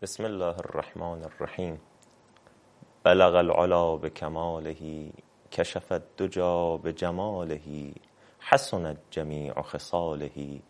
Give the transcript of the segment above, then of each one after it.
بسم الله الرحمن الرحیم. بلغ العلا بکماله، کشف الدجی بجماله، حسنت جمیع خصاله،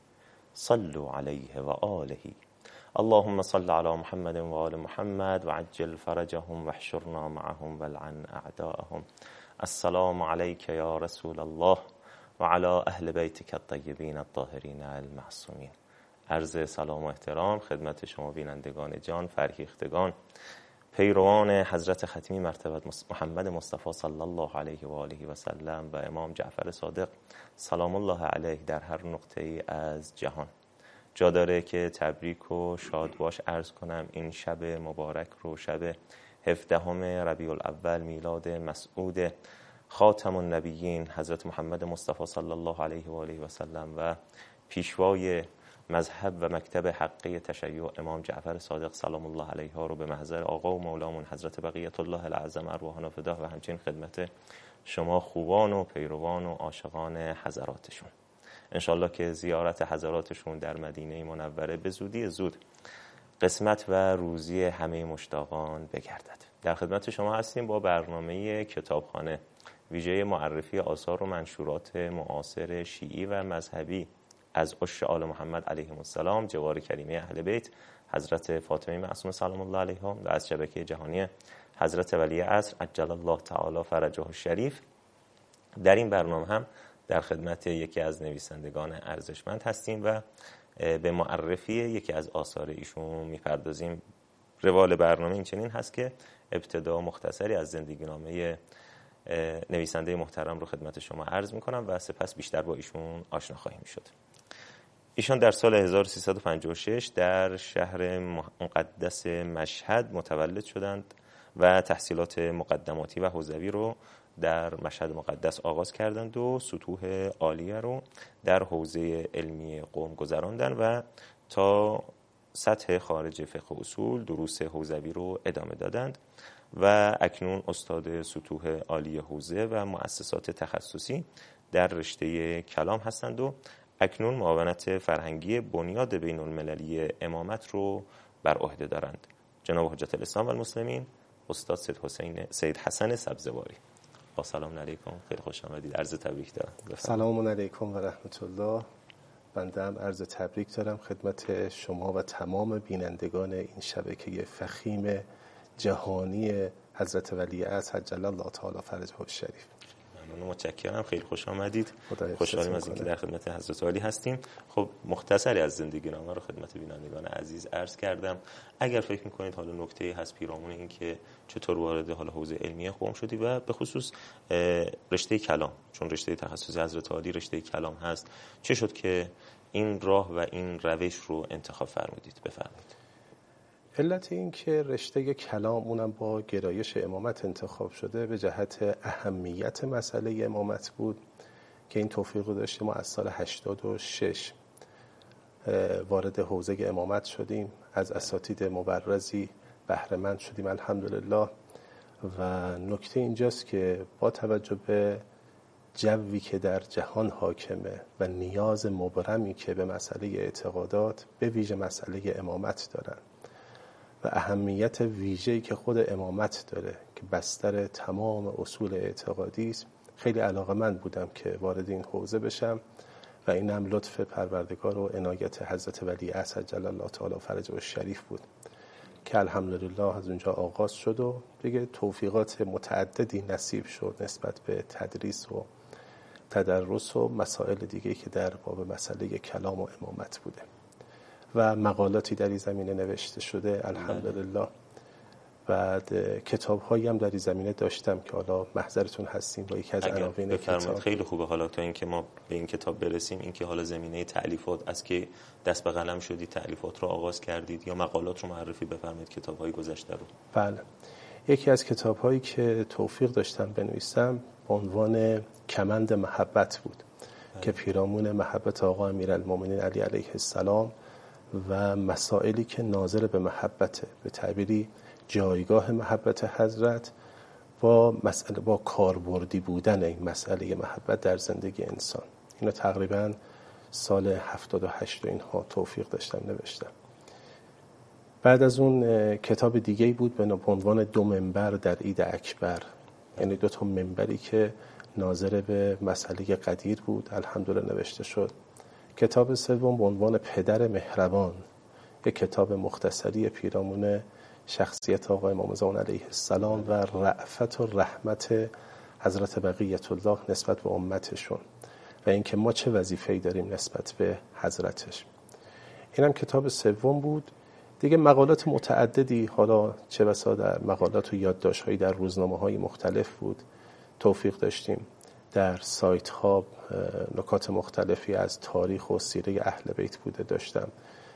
صلوا علیه و آله. اللهم صل علی محمد و آل محمد و عجل فرجهم و احشرنا معهم والعن اعداءهم. السلام علیک یا رسول الله و علی اهل بیتک الطیبین الطاهرین المعصومین. عرض سلام و احترام خدمت شما بینندگان جان فرهیختگان، پیروان حضرت ختمی مرتبت محمد مصطفی صلی الله علیه و آله و سلم و امام جعفر صادق سلام الله علیه در هر نقطه‌ای از جهان. جا داره که تبریک و شاد باش عرض کنم این شب مبارک رو، شب 17 ربیع الاول میلاد مسعود خاتم النبیین حضرت محمد مصطفی صلی الله علیه و آله و سلم و پیشوای مذهب و مکتب حقه تشیع امام جعفر صادق سلام الله علیه رو به محضر آقا و مولامون حضرت بقیت الله الاعظم ارواحنا فداه و همچنین خدمت شما خوبان و پیروان و عاشقان حضراتشون. انشالله که زیارت حضراتشون در مدینه منوره به زودی زود قسمت و روزی همه مشتاقان بگردد. در خدمت شما هستیم با برنامه کتابخانه، ویژه معرفی آثار و منشورات معاصر شیعی و مذهبی از عشر آل محمد علیهم السلام، جوار کریمه اهل بیت حضرت فاطمه معصومه سلام الله علیها و از شبکه جهانی حضرت ولی عصر عجل الله تعالی فرجه الشریف. در این برنامه هم در خدمت یکی از نویسندگان ارزشمند هستیم و به معرفی یکی از آثار ایشون میپردازیم. روال برنامه این چنین هست که ابتدا مختصری از زندگی نامه نویسنده محترم رو خدمت شما عرض میکنم و سپس بیشتر با ایشون آشنا خواهیم شد. ایشان در سال 1356 در شهر مقدس مشهد متولد شدند و تحصیلات مقدماتی و حوزوی رو در مشهد مقدس آغاز کردند و سطوح عالیه رو در حوزه علمی قم گذراندند و تا سطح خارج فقه اصول دروس حوزوی رو ادامه دادند و اکنون استاد سطوح عالی حوزه و مؤسسات تخصصی در رشته کلام هستند و اکنون معاونت فرهنگی بنیاد بین المللی امامت رو بر عهده دارند. جناب حجت الاسلام و المسلمین استاد سید حسن سبزواری. با سلام علیکم، خیلی خوش آمدید. عرض تبریک دارم. سلام علیکم و رحمت الله. بنده هم عرض تبریک دارم خدمت شما و تمام بینندگان این شبکه فخیم جهانی حضرت ولی عصر عجل الله تعالی فرجه الشریف. ممنون، متشکرم، خیلی خوش آمدید. خوشحالیم از اینکه در خدمت حضرت عالی هستیم. خب مختصری از زندگی نامه رو خدمت بینندگان عزیز عرض کردم. اگر فکر می‌کنید حالا نکته هست پیرامون این که چطور وارد حال حوزه علمیه قم شدی و به خصوص رشته کلام، چون رشته تخصصی حضرت عالی رشته کلام هست، چه شد که این راه و این روش رو انتخاب فرمودید؟ بفرمایید. علت این که رشته کلام اونم با گرایش امامت انتخاب شده به جهت اهمیت مسئله امامت بود که این توفیق رو داشتیم. ما از سال 86 وارد حوزه امامت شدیم، از اساتید مبرزی بهره مند شدیم الحمدلله. و نکته اینجاست که با توجه به جوی که در جهان حاکمه و نیاز مبرمی که به مسئله اعتقادات به ویژه مسئله امامت دارن و اهمیت ویژه‌ای که خود امامت داره که بستر تمام اصول اعتقادی است، خیلی علاقه‌مند بودم که وارد این حوزه بشم و این هم لطف پروردگار و عنایت حضرت ولی عصر عجل الله تعالی فرجه الشریف بود که الحمدلله از اونجا آغاز شد و دیگه توفیقات متعددی نصیب شد نسبت به تدریس و تدرس و مسائل دیگه که در باب مسئله کلام و امامت بوده و مقالاتی در این زمینه نوشته شده الحمدلله. بعد کتاب‌هایی هم در این زمینه داشتم که حالا محضرتون هستیم با یکی از عناوین کتاب. خیلی خوبه حالا تا اینکه ما به این کتاب برسیم، اینکه حالا زمینه تألیفات از که دست به قلم شدید تألیفات رو آغاز کردید یا مقالات رو معرفی بفرمایید، کتاب‌های گذشته رو. بله، یکی از کتاب‌هایی که توفیق داشتم بنویسم با عنوان کمند محبت بود که پیرامون محبت آقا امیرالمومنین علی علیه السلام و مسائلی که ناظر به محبته، به تعبیری جایگاه محبت حضرت با کاربردی بودن این مسئله محبت در زندگی انسان. اینو تقریبا سال 78 اینها توفیق داشتم نوشتم. بعد از اون کتاب دیگه‌ای بود به عنوان 2 منبر در عید اکبر، یعنی 2 تا منبری که ناظر به مسئله قدیر بود، الحمدلله نوشته شد. کتاب سوم به عنوان پدر مهربان، یک کتاب مختصری پیرامون شخصیت آقا امام زمان علیه السلام و رأفت و رحمت حضرت بقیت الله نسبت به امتشون و اینکه ما چه وظیفه‌ای داریم نسبت به حضرتش. اینم کتاب سوم بود. دیگه مقالات متعددی، حالا چه بسا در مقالات و یادداشت‌هایی در روزنامه‌های مختلف بود، توفیق داشتیم در سایت ها نکات مختلفی از تاریخ و سیره اهل بیت بوده داشتم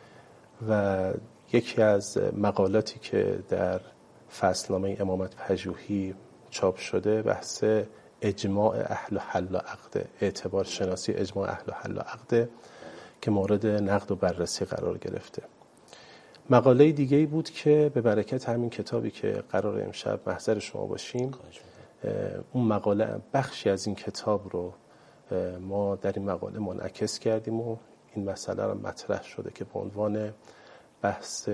و یکی از مقالاتی که در فصلنامه امامت پژوهی چاپ شده بحث اجماع اهل حل و عقد، اعتبار شناسی اجماع اهل حل و عقد که مورد نقد و بررسی قرار گرفته. مقاله دیگه‌ای بود که به برکت همین کتابی که قرار امشب محضر شما باشیم، اون مقاله بخشی از این کتاب رو ما در این مقاله منعکس کردیم و این مسئله رو مطرح شده که به عنوان بحث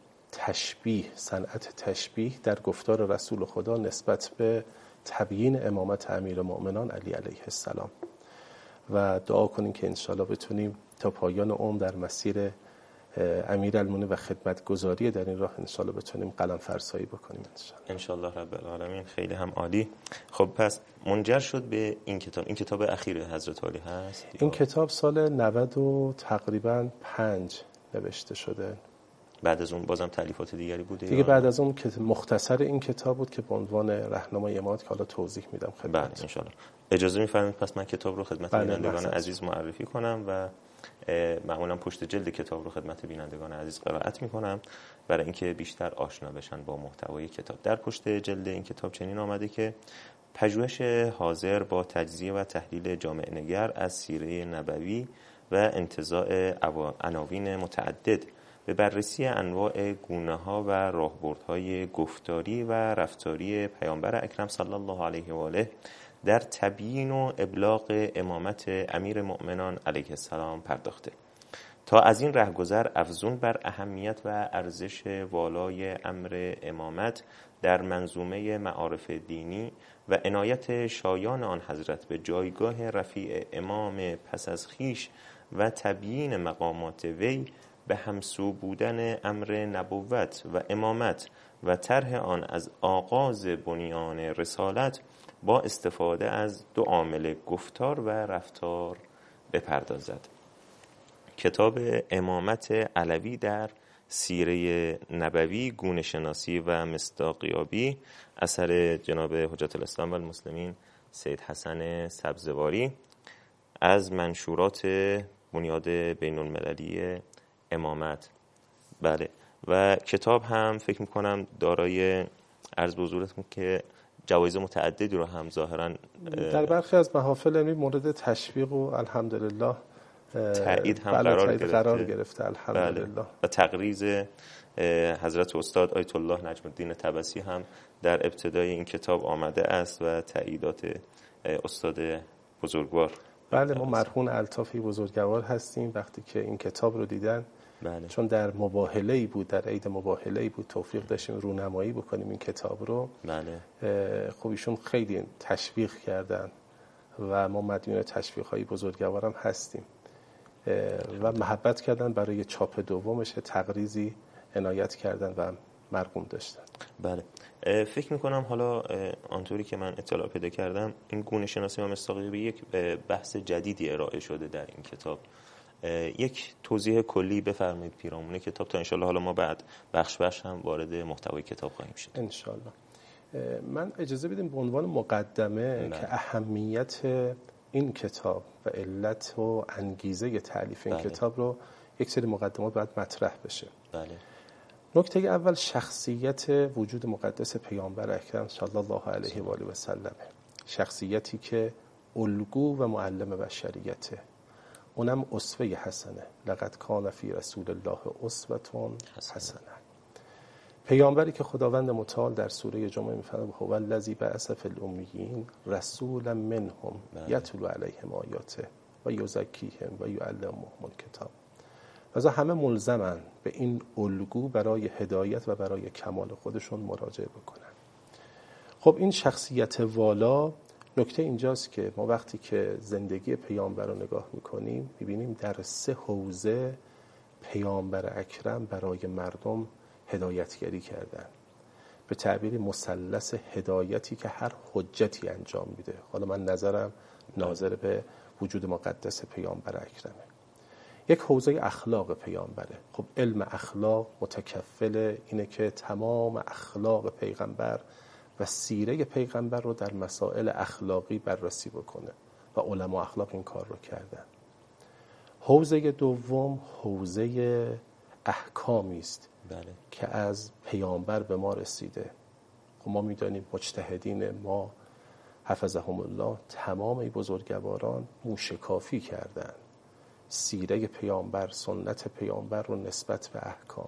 تشبیه، صنعت تشبیه در گفتار رسول خدا نسبت به تبیین امامت امیرالمؤمنان علی علیه السلام و دعا کنیم که انشاءالله بتونیم تا پایان عمر در مسیر امیرالمومنین و خدمتگزاری در این راه انشاءالله بتونیم قلم فرسایی بکنیم انشاءالله رب العالمین. خیلی هم عالی. خب پس منجر شد به این کتاب اخیر حضرت عالی هست؟ این کتاب سال 90 و تقریبا 5 نوشته شده. بعد از اون بازم تالیفات دیگری بوده دیگه بعد از اون که مختصر این کتاب بود که به عنوان راهنمای امامت که حالا توضیح میدم خدمت. بله انشاءالله. اجازه می‌فرمایید پس من کتاب رو خدمت بینندگان عزیز معرفی کنم و معمولا پشت جلد کتاب رو خدمت بینندگان عزیز قرائت میکنم برای اینکه بیشتر آشنا بشن با محتوای کتاب. در پشت جلد این کتاب چنین آمده که پژوهش حاضر با تجزیه و تحلیل جامع نگر از سیره نبوی و انتزاع عناوین متعدد به بررسی انواع گونه‌ها و راهبردهای گفتاری و رفتاری پیامبر اکرم صلی الله علیه و آله در تبیین و ابلاغ امامت امیر مؤمنان علیه السلام پرداخته تا از این رهگذر افزون بر اهمیت و ارزش والای امر امامت در منظومه معارف دینی و عنایت شایان آن حضرت به جایگاه رفیع امام پس از خویش و تبیین مقامات وی به همسو بودن امر نبوت و امامت و طرح آن از آغاز بنیان رسالت با استفاده از 2 عامل گفتار و رفتار بپردازد. کتاب امامت علوی در سیره نبوی، گونه شناسی و مصداقیابی، اثر جناب حجت الاسلام و المسلمین سید حسن سبزواری از منشورات بنیاد بین المللی امامت. بله و کتاب هم فکر میکنم دارای عرض به حضورتون که جوایز متعددی رو هم ظاهرا در برخی از محافل علمی مورد تشویق و الحمدلله تایید هم قرار گرفته الحمدلله. بله. و تقریض حضرت استاد آیت الله نجم الدین طبسی هم در ابتدای این کتاب آمده است و تاییدات استاد بزرگوار. بله ما مرهون الطافی بزرگوار هستیم وقتی که این کتاب رو دیدن. بله. چون در مباهله‌ای بود، در عید مباهله‌ای بود، توفیق داشتیم رونمایی بکنیم این کتاب رو. بله. خب ایشون خیلی تشویق کردن و ما مدیون تشویق‌های بزرگوارم هستیم و محبت کردن برای چاپ دومش تقریضی عنایت کردن و مرقوم داشتن. بله فکر میکنم حالا آنطوری که من اطلاع پیدا کردم این گونه شناسی و مصداقیابی یک بحث جدیدی ارائه شده در این کتاب. یک توضیح کلی بفرمایید پیرامون کتاب تا انشالله حالا ما بعد بخش هم وارد محتوای کتاب خواهیم شد انشالله. من اجازه بدیم به عنوان مقدمه که اهمیت این کتاب و علت و انگیزه تألیف این کتاب رو یک سری مقدمات باید مطرح بشه. بله. نکته اول شخصیت وجود مقدس پیامبر اکرم صلی الله علیه و آله و سلم، شخصیتی که الگو و معلم بشریته، اونم اسوه حسنه. لقد کان فی رسول الله اسوه حسنه. پیامبری که خداوند متعال در سوره جمعه میفرماید هو الذی بعث فی الامیین رسولا منهم یتلو علیهم آیاته و یزکیهم و یعلمهم الکتاب لذا همه ملزمن به این الگو برای هدایت و برای کمال خودشون مراجعه بکنن. خب این شخصیت والا، نکته اینجاست که ما وقتی که زندگی پیامبر رو نگاه میکنیم میبینیم در 3 حوزه پیامبر اکرم برای مردم هدایتگری کردن، به تعبیر مثلث هدایتی که هر حجتی انجام میده. حالا من نظرم ناظر به وجود مقدس پیامبر اکرمه. یک حوزه اخلاق پیامبره. خب علم اخلاق متکفل اینه که تمام اخلاق پیغمبر و سیره پیغمبر رو در مسائل اخلاقی بررسی بکنه و علما اخلاق این کار رو کردن. حوزه دوم حوزه احکامی است که از پیامبر به ما رسیده. خب ما میدانیم مجتهدین ما حفظهم الله تمام این بزرگواران موشکافی کردن سیره پیامبر، سنت پیامبر رو نسبت به احکام.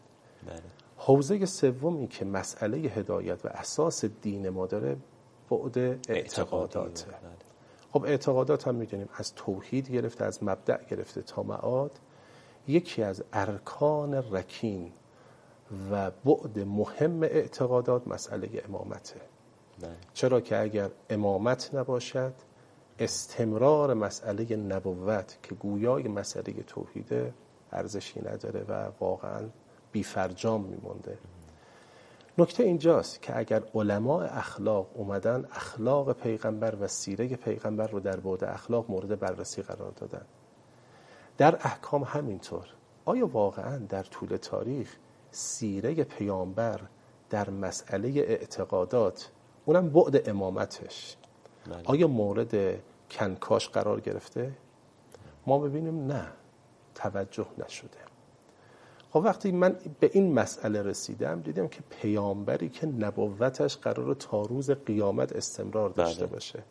حوزه سومی که مسئله هدایت و اساس دین ما داره بعد اعتقاداته. خب اعتقادات هم میدونیم از توحید گرفته، از مبدأ گرفته تا معاد، یکی از ارکان رکین و بعد مهم اعتقادات مسئله امامته. چرا که اگر امامت نباشد استمرار مسئله نبوت که گویای مسئله توحیده ارزشی نداره و واقعا بی‌فرجام میمونده. نکته اینجاست که اگر علماء اخلاق اومدن اخلاق پیغمبر و سیره پیغمبر رو در بعد اخلاق مورد بررسی قرار دادن، در احکام همینطور، آیا واقعا در طول تاریخ سیره پیامبر در مسئله اعتقادات، اونم بعد امامتش، آیا مورد کنکاش قرار گرفته؟ ما ببینیم نه، توجه نشده. خب وقتی من به این مسئله رسیدم دیدم که پیامبری که نبوتش قراره تا روز قیامت استمرار داشته باشه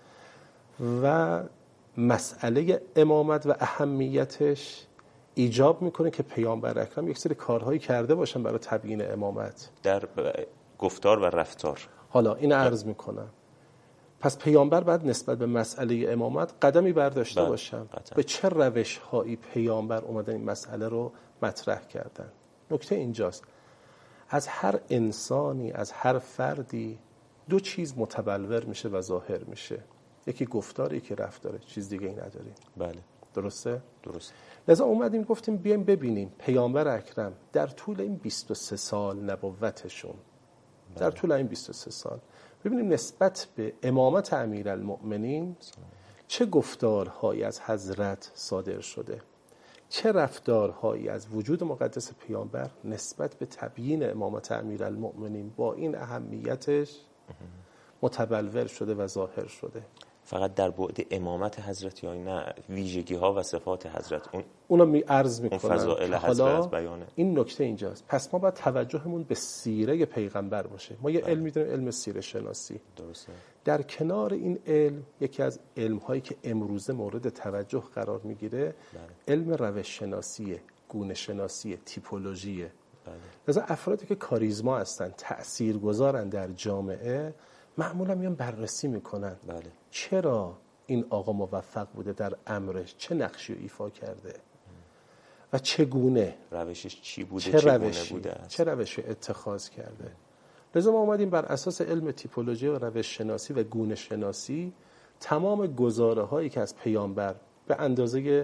و مسئله امامت و اهمیتش ایجاب میکنه که پیامبر اکرم یک سری کارهایی کرده باشن برای تبیین امامت در گفتار و رفتار. حالا این عرض میکنم، پس پیامبر باید نسبت به مسئله امامت قدمی برداشته باشن. به چه روش هایی پیامبر اومدن این مسئله رو مطرح کردن؟ نکته اینجاست، از هر انسانی، از هر فردی 2 چیز متبلور میشه و ظاهر میشه، یکی گفتار، یکی رفتار، چیز دیگه ای نداریم. بله، درسته؟ درست. لذا اومدیم گفتیم بیایم ببینیم پیامبر اکرم در طول این 23 سال نبوتشون، در طول این 23 سال ببینیم نسبت به امامت امیرالمؤمنین چه گفتارهایی از حضرت صادر شده، چه رفتارهایی از وجود مقدس پیامبر نسبت به تبیین امامت امیرالمؤمنین با این اهمیتش متبلور شده و ظاهر شده. فقط در بعد امامت حضرت یا نه ویژگی ها و صفات حضرت، اونو عرض میکنم. فضائل حضرت بیانه. این نکته اینجاست. پس ما باید توجهمون به سیره پیغمبر باشه. ما یه علمی داریم، علم سیره شناسی. درسته. در کنار این علم یکی از علم‌هایی که امروزه مورد توجه قرار میگیره علم روش شناسیه، گونه شناسی، تیپولوژیه. لذا افرادی که کاریزما هستن، تاثیرگذارن در جامعه، معمولا میان بررسی میکنن چرا این آقا موفق بوده در امرش، چه نقشی رو ایفا کرده و چگونه روشش چی بوده، چه روشی اتخاذ کرده. لذا ما اومدیم بر اساس علم تیپولوژی و روش شناسی و گونه شناسی تمام گزاره هایی که از پیامبر به اندازه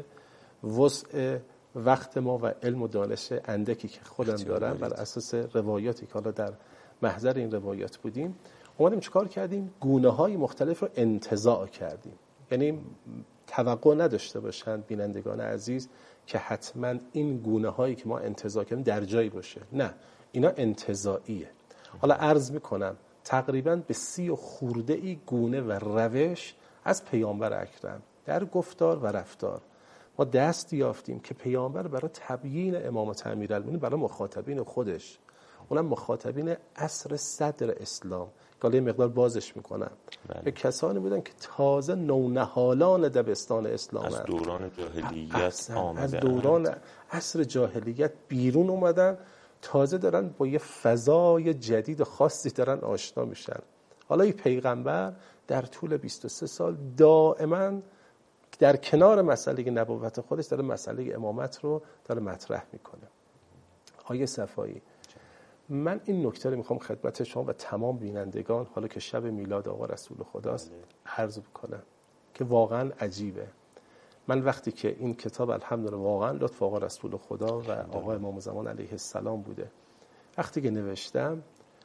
وسع وقت ما و علم و دانش اندکی که خودم دارم بر اساس روایاتی که حالا در محضر این روایات بودیم، اومدیم چیکار کردیم؟ گونه‌های مختلف رو انتزاع کردیم. یعنی توقع نداشته باشن بینندگان عزیز که حتما این گونه‌هایی که ما انتزاع کردیم در جایی باشه. نه، اینا انتزاعیه. حالا عرض میکنم تقریباً به 30 خورده گونه و روش از پیامبر اکرم در گفتار و رفتار ما دست یافتیم که پیامبر برای تبیین امامت امیرالمومنین برای مخاطبین خودش، اونم مخاطبین عصر صدر اسلام، که یه مقدار بازش میکنم، به کسانی بودن که تازه نونهالان دبستان اسلام از دوران جاهلیت آمده، از دوران عصر جاهلیت بیرون اومدن، تازه دارن با یه فضای جدید خاصی دارن آشنا میشن. حالا این پیغمبر در طول 23 سال دائما در کنار مسئله نبوت خودش داره مسئله امامت رو داره مطرح میکنه. آیه صفایی، من این نکته رو میخوام خدمت شما و تمام بینندگان حالا که شب میلاد آقا رسول خداست عرض بکنم که واقعا عجیبه. من وقتی که این کتاب الحمدلله واقعا لطف آقا رسول خدا و آقا امام زمان علیه السلام بوده، وقتی که نوشتم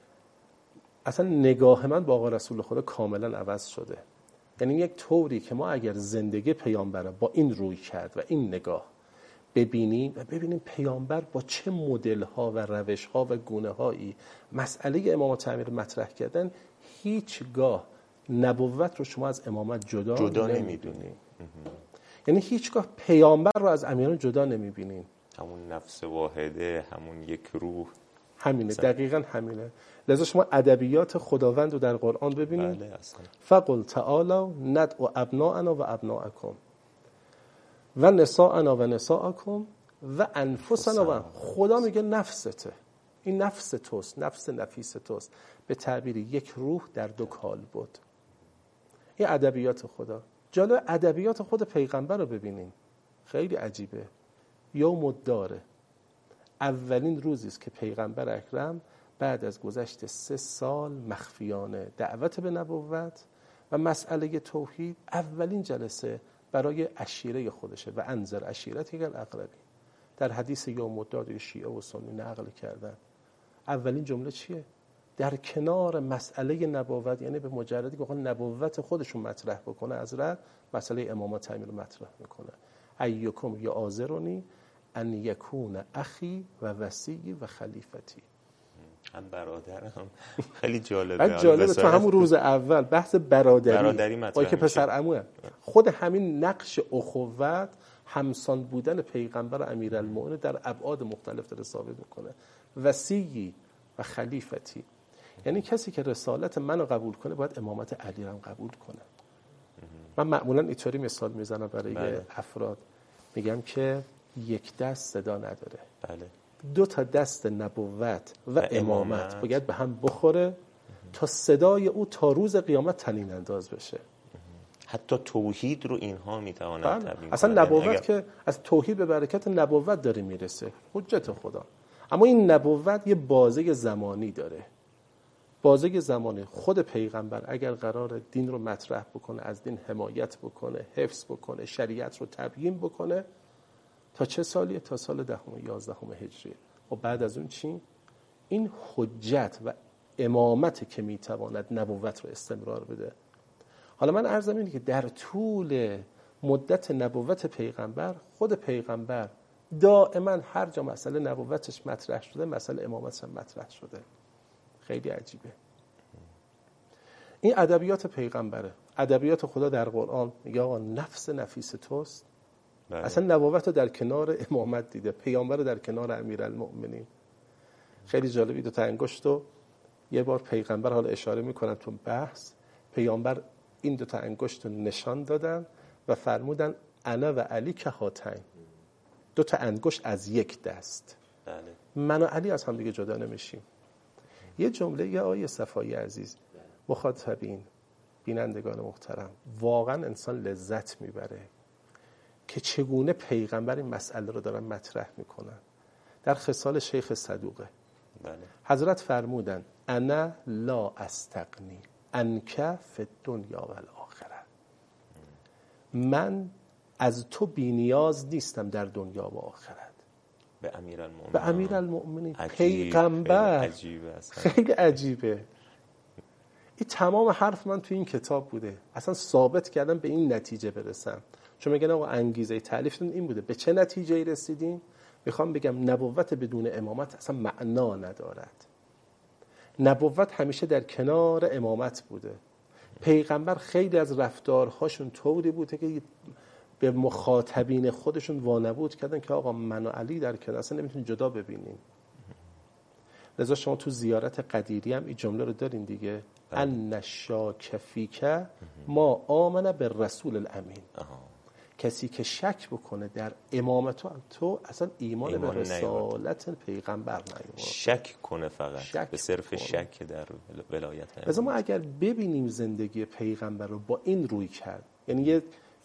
اصلا نگاه من با آقا رسول خدا کاملا عوض شده. یعنی یک طوری که ما اگر زندگی پیامبر با این روی کرد و این نگاه ببینیم و ببینیم پیامبر با چه مدل ها و روش ها و گونه هایی مسئله امامت تعمیر مطرح کردن، هیچگاه نبوت رو شما از امامت جدا نمیدونید. یعنی هیچگاه پیامبر رو از امیران جدا نمیبینین. همون نفس واحده، همون یک روح، همینه، دقیقاً همینه. لذا شما ادبیات خداوند رو در قرآن ببینید. بله اصلا. فقل تعالوا ندعو ابناءنا و ابناءکم و نساءنا و نساءکم و انفسنا و خدا میگه نفسته، این نفس توست، نفس نفیس توست، به تعبیر یک روح در دو کالبد. این ادبیات خدا. جالب ادبیات خود پیغمبر رو ببینین، خیلی عجیبه. یوم الداره، اولین روزی است که پیغمبر اکرم بعد از گذشت 3 سال مخفیانه دعوت به نبوت و مسئله توحید اولین جلسه برای عشیره خودشه و انذر عشیرتک الاقربین. در حدیث یوم الدار شیعه و سنی نقل کردن. اولین جمله چیه؟ در کنار مسئله نبوت، یعنی به مجردی که نبوت خودشون مطرح بکنه از رد مسئله امامت تعمیر مطرح میکنه. ایکم یا آذرونی ان یکون اخی و وصی و خلیفتی. هم برادرم. خیلی جالبه. بعد جالبه تو همون روز اول بحث برادری مطرح که پسر عموه، خود همین نقش اخوت، همسان بودن پیغمبر امیرالمؤمنین در ابعاد مختلف داره ثابت میکنه. وصی و خلیفتی، یعنی کسی که رسالت منو قبول کنه باید امامت علی رو قبول کنه. من معمولا اینطوری مثال میزنم برای افراد، میگم که یک دست صدا نداره. بله. 2 تا دست نبوت و امامت باید به هم بخوره تا صدای او تا روز قیامت طنین انداز بشه. حتی توحید رو اینها میتوانند تبیین کنند. اصلا نبوت که از توحید به برکت نبوت داره میرسه، حجت خدا. اما این نبوت یه بازه زمانی داره. بازه زمانی خود پیغمبر اگر قرار دین رو مطرح بکنه، از دین حمایت بکنه، حفظ بکنه، شریعت رو تبیین بکنه، تا چه سالیه؟ تا سال 10 و 11 هجری. و بعد از اون چی؟ این حجت و امامت که میتواند نبوت رو استمرار بده. حالا من عرضم اینه که در طول مدت نبوت پیغمبر، خود پیغمبر دائما هر جا مسئله نبوتش مطرح شده، مسئله امامتش هم مطرح شده. خیلی عجیبه. این ادبیات پیغمبره. ادبیات خدا در قرآن میگه آقا نفس نفیس توست. بله. اصلا نبوت رو در کنار امامت دیده، پیامبر رو در کنار امیرالمؤمنین. خیلی جالبی. 2 تا انگشت رو یه بار پیغمبر، حالا اشاره میکنم تو بحث، پیامبر این 2 تا انگشت رو نشان دادن و فرمودن انا و علی که هاتین، 2 تا انگشت از یک دست. بله. من و علی از هم دیگه جدا نمیشیم. یه جمله یه آیه صفایی عزیز، مخاطبین، بینندگان محترم، واقعا انسان لذت میبره که چگونه پیغمبر این مسئله رو دارن مطرح میکنن. در خصال شیخ صدوقه بله. حضرت فرمودن انا لا استغنی عنک فی الدنیا و الاخره، من از تو بی‌نیاز نیستم در دنیا و آخرت. به امیرالمؤمنین پیغمبر. خیلی عجیبه. این تمام حرف من تو این کتاب بوده، اصلا ثابت کردم به این نتیجه برسم. چون میگن آقا انگیزه تالیفتون این بوده، به چه نتیجه‌ای رسیدین؟ میخوام بگم نبوت بدون امامت اصلا معنا ندارد. نبوت همیشه در کنار امامت بوده. پیغمبر خیلی از رفتارهاشون طوری بوده که به مخاطبین خودشون وانمود کردن که آقا من و علی در کنار، اصلا نمیتونین جدا ببینین. لذا شما تو زیارت قدیری هم این جمله رو دارین دیگه، ان الشاک فیک ما آمن بالرسول الامین. کسی که شک بکنه در امامت تو اصلا ایمان به رسالت پیغمبر نیاره. شک کنه فقط به صرف شک در ولایت. لذا ما اگر ببینیم زندگی پیغمبر رو با این روی کرد، یعنی یه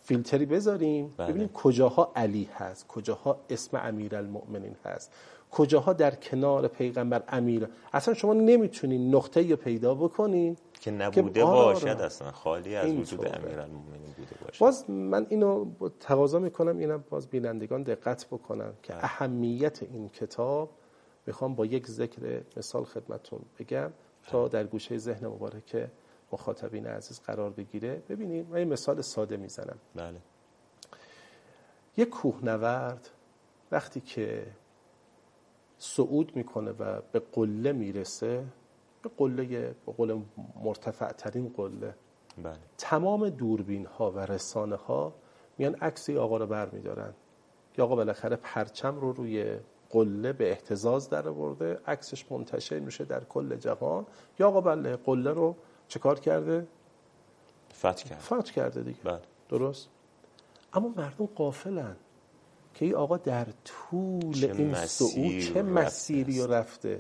فیلتری بذاریم بله. ببینیم کجاها علی هست، کجاها اسم امیرالمؤمنین هست، کجاها در کنار پیغمبر امیر. اصلا شما نمیتونین نقطه یا پیدا بکنین که نبوده باشد اصلا خالی از وجود امیرالمؤمنین بوده باشد. باز من اینو تقاضا میکنم، اینم باز بینندگان دقت بکنن که اهمیت این کتاب میخوام با یک ذکر مثال خدمتون بگم تا در گوشه ذهن مبارک مخاطبین عزیز قرار بگیره. ببینید من یه مثال ساده میزنم. بله. یک کوهنورد وقتی که صعود میکنه و به قله میرسه، به قله مرتفع ترین قله، بله. تمام دوربین ها و رسانه ها میان عکس آقا رو برمیدارن که آقا بالاخره پرچم رو روی قله به اهتزاز در آورده، عکسش منتشر میشه در کل جهان، یا آقا بله قله رو چه کار کرده؟ فتح کرده دیگه. بله. درست. اما مردم غافلن که این آقا در طول این صعود چه مسیری رو رفته،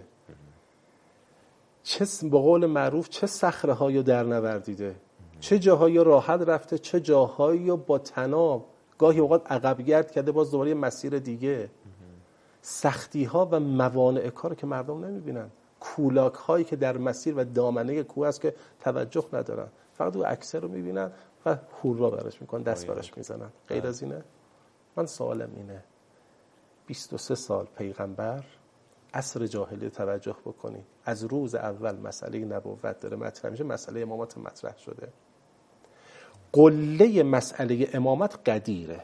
چه به قول معروف چه صخره هایی رو در نوردیده، چه جاهایی راحت رفته، چه جاهایی رو با طناب گاهی اوقات عقب گرد کرده، باز دوباره مسیر دیگه. سختی ها و موانع کار که مردم نمیبینن، کولاک هایی که در مسیر و دامنه کوه است که توجه ندارن، فقط اون عکس رو میبینن و هورا برش میکنن، دست برش میزنن. غیر از اینه؟ من سوالم اینه، 23 سال پیغمبر، عصر جاهلی توجه بکنی، از روز اول مسئله نبوت داره مطرح میشه، مسئله امامت مطرح شده. قله مسئله امامت قدیره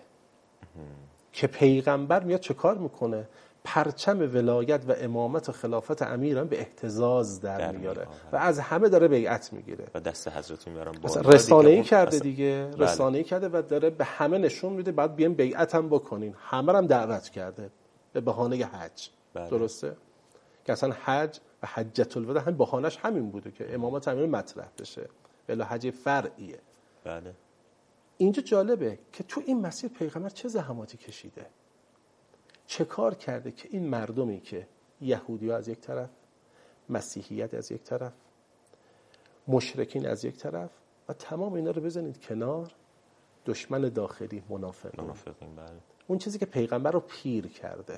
که پیغمبر میاد چه کار میکنه؟ پرچم ولایت و امامت و خلافت امیران به احتزاز در میاره و از همه داره بیعت میگیره و دست حضرت میارن بالا. رسانه‌ای کرده دیگه. بله. رسانه‌ای کرده و داره به همه نشون میده بعد بیان بیعت هم بکنین. همه هم دعوت کرده به بهانه حج. بله. درسته؟ که اصلا حج و حجۃ الوداع هم بهانه‌اش همین بوده که امامت امیر مطرح بشه. ولی حج فرعیه. بله. اینجا جالبه که تو این مسیر پیغمبر چه زحماتی کشیده، چه کار کرده که این مردمی که یهودی‌ها از یک طرف، مسیحیت از یک طرف، مشرکین از یک طرف و تمام اینا رو بزنید کنار، دشمن داخلی منافقین. بله. اون چیزی که پیغمبر رو پیر کرده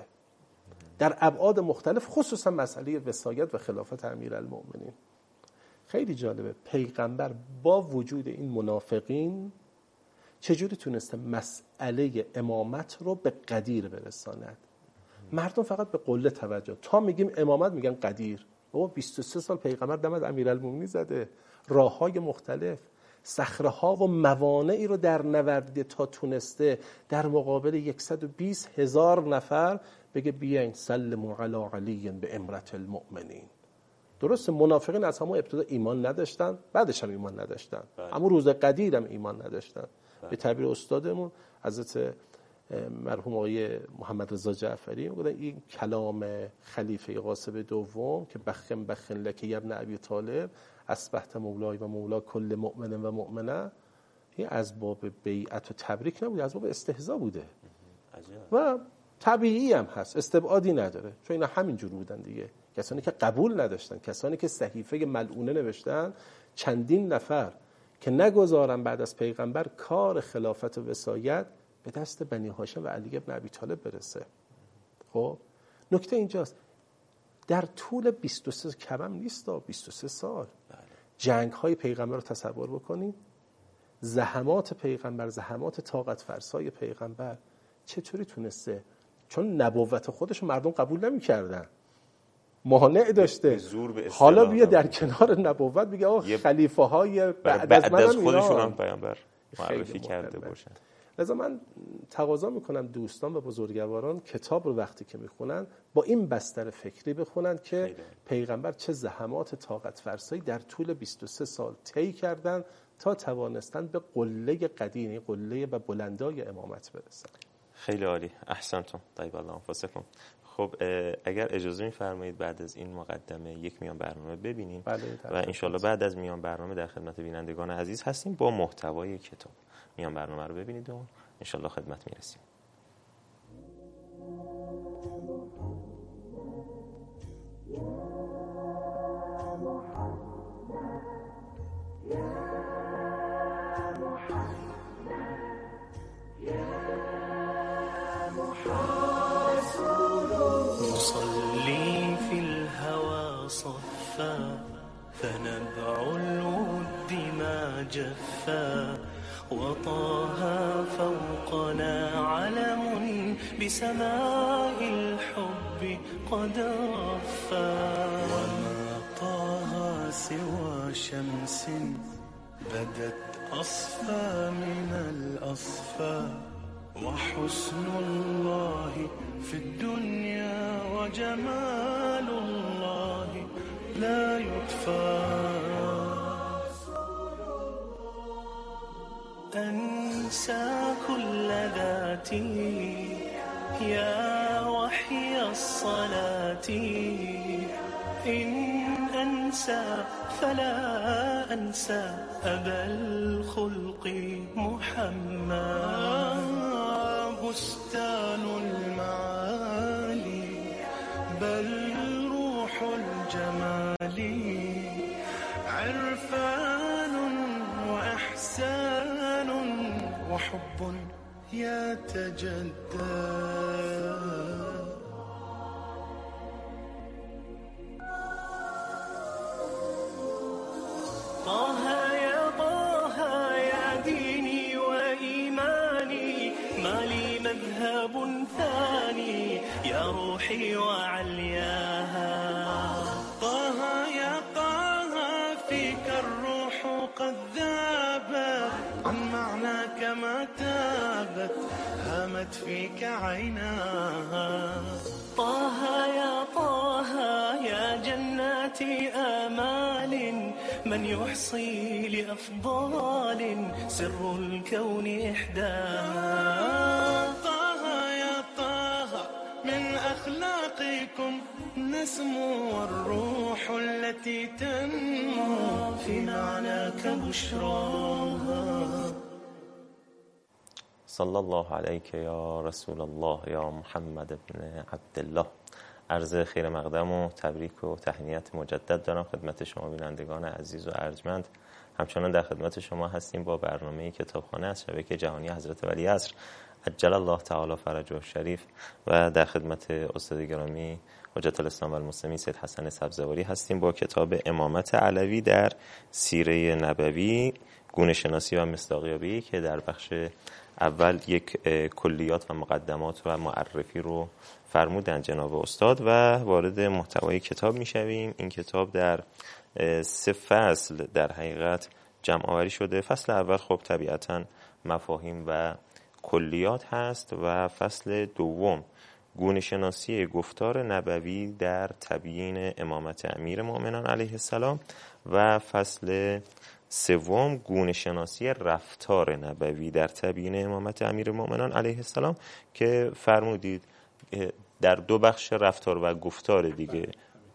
در ابعاد مختلف، خصوصا مسئله وصایت و خلافت امیرالمؤمنین. خیلی جالبه پیغمبر با وجود این منافقین چجوری تونسته مسئله امامت رو به قدیر برساند. مردم فقط به قله توجه، تا میگیم امامت میگن قدیر. بابا 23 سال پیغمبر دم از امیرالمومنین زده، راههای مختلف، صخره‌ها و موانعی رو در نوردیده تا تونسته در مقابل 120,000 نفر بگه بیاین سلموا علی علی به امرت المؤمنین. درسته منافقین از همون ابتدا ایمان نداشتن، بعدش هم ایمان نداشتن، اما روز قدیر هم ایمان نداشتن. به تعبیر استادمون حضرت مرحوم آقای محمد رضا جعفری میگن این کلام خلیفه قاسم دوم که بخن لک ابن ابی طالب اصبحت مولای و مولا کل مؤمن و مؤمنه، این از باب بیعت و تبریک نبوده، از باب استهزاء بوده. و طبیعی هم هست، استبعادی نداره، چون اینا همینجور بودن دیگه. کسانی که قبول نداشتن، کسانی که صحیفه ملعونه نوشتن، چندین نفر که نگذارن بعد از پیغمبر کار خلافت و وصایت به دست بنی هاشم و علی ابن ابی طالب برسه. خب نکته اینجاست، در طول 23 کمم نیست، 23 سال جنگ های پیغمبر رو تصور بکنید، زحمات پیغمبر، زحمات طاقت فرسای پیغمبر چطوری تونسته، چون نبوت خودش مردم قبول نمی‌کردن، مانع داشته، حالا بیا در کنار نبوت بگه آقا خلیفه های بعد از خودشون هم پیامبر معرفی کرده باشن. لذا من تقاضا میکنم دوستان و بزرگواران کتاب رو وقتی که میخونن با این بستر فکری بخونن که پیغمبر چه زحمات طاقت فرسایی در طول 23 سال طی کردن تا توانستن به قله قدیمی، قله و بلندای امامت برسن. خیلی عالی، احسنتم، طیب الله انفسکم. خب اگر اجازه می‌فرمایید بعد از این مقدمه یک میان برنامه ببینیم. بله، و انشالله بعد از میان برنامه در خدمت بینندگان عزیز هستیم با محتوای کتاب. میان برنامه رو ببینید و انشالله خدمت میرسیم. ما جفا وطه فوقنا علم بسماء الحب قد رفا وما طه سوى شمس بدت أصفى من الأصفى وحسن الله في الدنيا وجمال الله لا يطفى أنسى كل ذاتي يا وحي الصلاة إن أنسى فلا أنسى أبا الخلق محمد بستان المعالي بل روح الجمال عرفان وإحسان وحب يتجدد طه يا طه يا ديني وإيماني ما لي مذهب ثاني يا روحي وعلياها طه يا طه فيك الروح قد ذابت عن معناك ما تابت هامت فيك عيناها طه يا طه يا جنات آمال من يحصي لأفضال سر الكون إحداها طه يا طه من أخلاقكم نسمو والروح التي تنمو في معناك بشراها صلی الله علیک یا رسول الله یا محمد ابن عبدالله. عرض خیر مقدم و تبریک و تهنیت مجدد دارم خدمت شما بینندگان عزیز و ارجمند. همچنان در خدمت شما هستیم با برنامه کتابخانه از شبکه جهانی حضرت ولیعصر عجل الله تعالی فرجه الشریف و در خدمت استاد گرامی حجت الاسلام و المسلمین سید حسن سبزواری هستیم با کتاب امامت علوی در سیره نبوی، گونه شناسی و مصداقیابی که در بخش اول یک کلیات و مقدمات و معرفی رو فرمودن جناب استاد و وارد محتوای کتاب میشویم. این کتاب در 3 فصل در حقیقت جمع آوری شده. فصل اول خب طبیعتاً مفاهیم و کلیات هست و فصل دوم گونه شناسی گفتار نبوی در تبیین امامت امیر مؤمنان علیه السلام و فصل سوم گونه شناسی رفتار نبوی در تبیین امامت امیر مؤمنان علیه السلام که فرمودید در 2 بخش رفتار و گفتار دیگه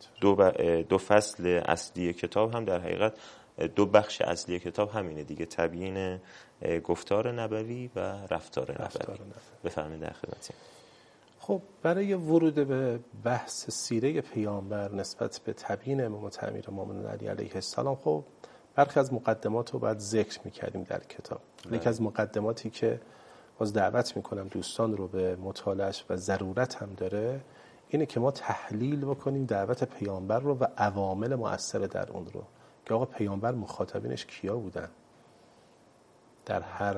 2 فصل اصلی کتاب هم در حقیقت 2 بخش اصلی کتاب همینه دیگه، تبیین گفتار نبوی و رفتار نبوی. بفرمایید در خدمتیم. خب برای ورود به بحث سیره پیامبر نسبت به تبیین امامت امیر مؤمنان علیه السلام خب برخی از مقدمات رو باید ذکر می‌کردیم در کتاب. یکی از مقدماتی که باز دعوت می‌کنم دوستان رو به مطالعه‌اش و ضرورت هم داره اینه که ما تحلیل بکنیم دعوت پیامبر رو و عوامل مؤثر در اون رو که آقا پیامبر مخاطبینش کیا بودن. در هر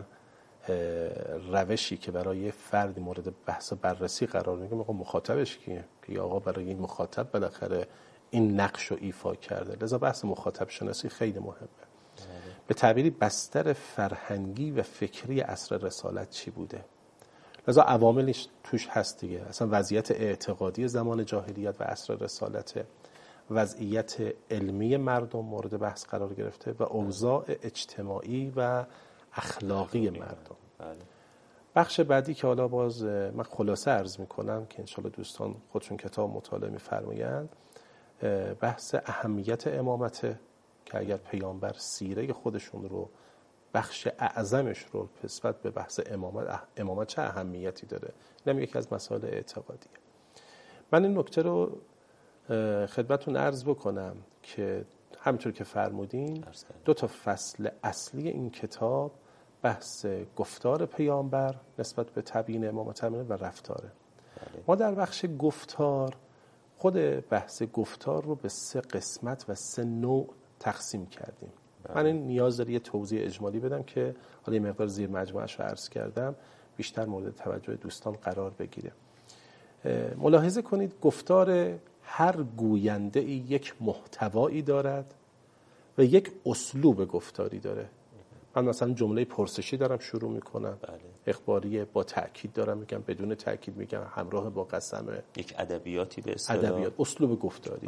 روشی که برای فردی مورد بحث و بررسی قرار میگیره آقا مخاطبش کیه که آقا برای این مخاطب بالاخره این نقش رو ایفا کرده. لذا بحث مخاطب شناسی خیلی مهمه. به تعبیری بستر فرهنگی و فکری عصر رسالت چی بوده. لذا عواملش توش هست دیگه. اصلا وضعیت اعتقادی زمان جاهلیت و عصر رسالت، وضعیت علمی مردم مورد بحث قرار گرفته و اوضاع اجتماعی و اخلاقی مردم. بخش بعدی که حالا باز من خلاصه عرض میکنم که انشالله دوستان خودشون کتاب مطالعه میفرمایند، بحث اهمیت امامته که اگر پیامبر سیره خودشون رو بخش اعظمش رو نسبت به بحث امامت چه اهمیتی داره، اینم یکی از مسائل اعتقادیه. من این نکته رو خدمتتون عرض بکنم که همینطور که فرمودین 2 فصل اصلی این کتاب بحث گفتار پیامبر نسبت به تبیین امامت و رفتاره. ما در بخش گفتار خود بحث گفتار رو به 3 قسمت و 3 نوع تقسیم کردیم. من این نیاز داره یه توضیح اجمالی بدم که حالا یه مقدار زیر مجموعش رو عرض کردم بیشتر مورد توجه دوستان قرار بگیره. ملاحظه کنید گفتار هر گوینده ای یک محتوایی دارد و یک اسلوب گفتاری داره. من مثلا جمله پرسشی دارم شروع میکنم، اخباری با تأکید دارم میگم، بدون تأکید میگم، همراه با قسمه، یک ادبیاتی به اصطلاح، ادبیات، اسلوب گفتاری.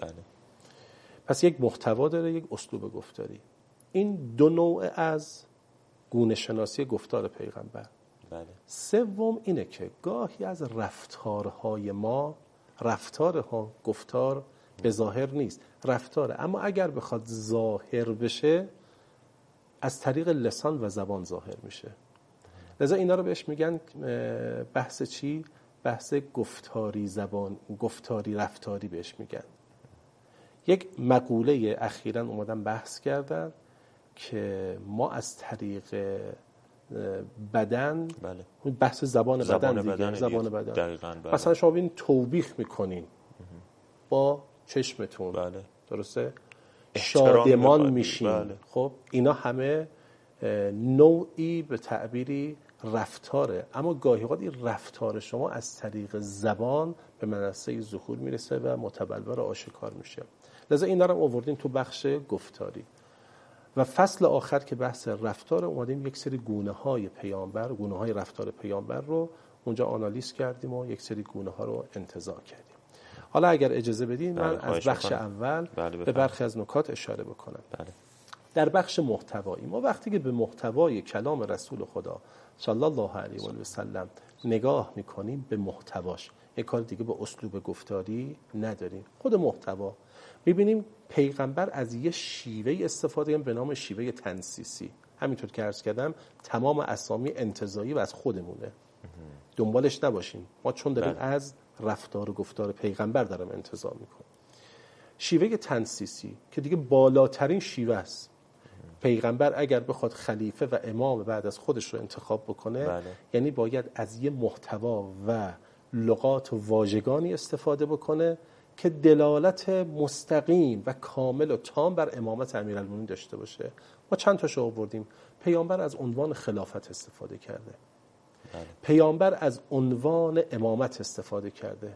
پس یک محتوا داره، یک اسلوب گفتاری. این دو نوع از گونه شناسی گفتار پیغمبر. سوم اینه که گاهی از رفتارهای ما، رفتارها گفتار به ظاهر نیست، رفتاره، اما اگر بخواد ظاهر بشه از طریق لسان و زبان ظاهر میشه. لذا اینا رو بهش میگن بحث چی؟ بحث گفتاری زبان، گفتاری رفتاری بهش میگن. یک مقوله اخیراً اومدن بحث کردن که ما از طریق بدن، بحث زبان بدن. دقیقاً. مثلا شما ببین توبیخ میکنین با چشمتون، درسته؟ شادمان میشین. خب اینا همه نوعی به تعبیری رفتاره، اما گاهی اوقات این رفتار شما از طریق زبان به منصه ظهور میرسه و متبلور آشکار میشه. لذا اینا رو آوردیم تو بخش گفتاری. و فصل آخر که بحث رفتار، اومدیم یک سری گونه‌های پیامبر، گونه‌های رفتار پیامبر رو اونجا آنالیز کردیم و یک سری گونه‌ها رو انتزاع کردیم. حالا اگر اجازه بدین من از بخش اول به برخی از نکات اشاره بکنم. در بخش محتوایی، ما وقتی که به محتوای کلام رسول خدا صلی الله علیه و سلم نگاه میکنیم، به محتواش، یک کار دیگه به اسلوب گفتاری نداریم، خود محتوا میبینیم پیغمبر از یه شیوه استفاده به نام شیوه تنسیسی. همینطور که عرض کردم تمام اسامی انتزاعی و از خودمونه، دنبالش نباشیم. ما چون داریم از رفتار و گفتار پیغمبر دارم انتزاع میکنم. شیوه تنسیسی که دیگه بالاترین شیوه است. پیغمبر اگر بخواد خلیفه و امام بعد از خودش رو انتخاب بکنه، یعنی باید از یه محتوا و لغات و واژگانی استفاده بکنه که دلالت مستقیم و کامل و تام بر امامت امیرالمومنین داشته باشه. ما چند تاشو آوردیم. پیامبر از عنوان خلافت استفاده کرده، پیامبر از عنوان امامت استفاده کرده،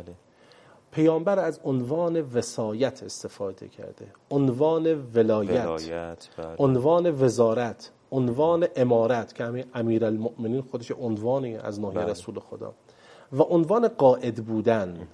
پیامبر از عنوان وصایت استفاده کرده، عنوان ولایت، عنوان وزارت، عنوان امارت که همین امیرالمؤمنین خودش عنوانی از ناحیه رسول خدا، و عنوان قائد بودن،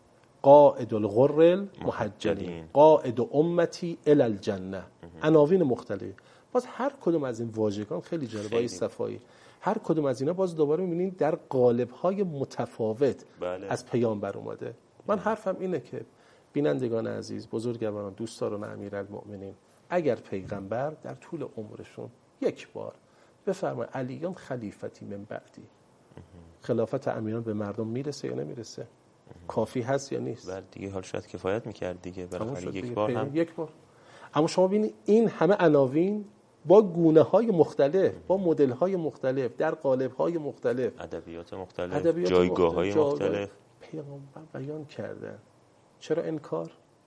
قائد الغر المحجلین، قائد امتی الی الجنه، عناوین مختلف. باز هر کدوم از این واژگان خیلی جالبای صفایی، هر کدوم از اینا باز دوباره می‌بینید در قالب‌های متفاوت از پیامبر اومده. من حرفم اینه که بینندگان عزیز، بزرگواران، دوستان امیرالمؤمنین، اگر پیغمبر در طول عمرشون یک بار بفرمایند علیان خلیفتی من بعدی، خلافت امیران به مردم میرسه یا نمیرسه؟ کافی هست یا نیست؟ بعد دیگه حال شاید کفایت میکرد دیگه، بالاخره یک بار هم. یک بار. اما شما ببینید این همه عناوین با گونه‌های مختلف، با مدل‌های مختلف، در قالب‌های مختلف، ادبیات مختلف، جایگاه‌های مختلف پیامبر بیان کردن. چرا انکار؟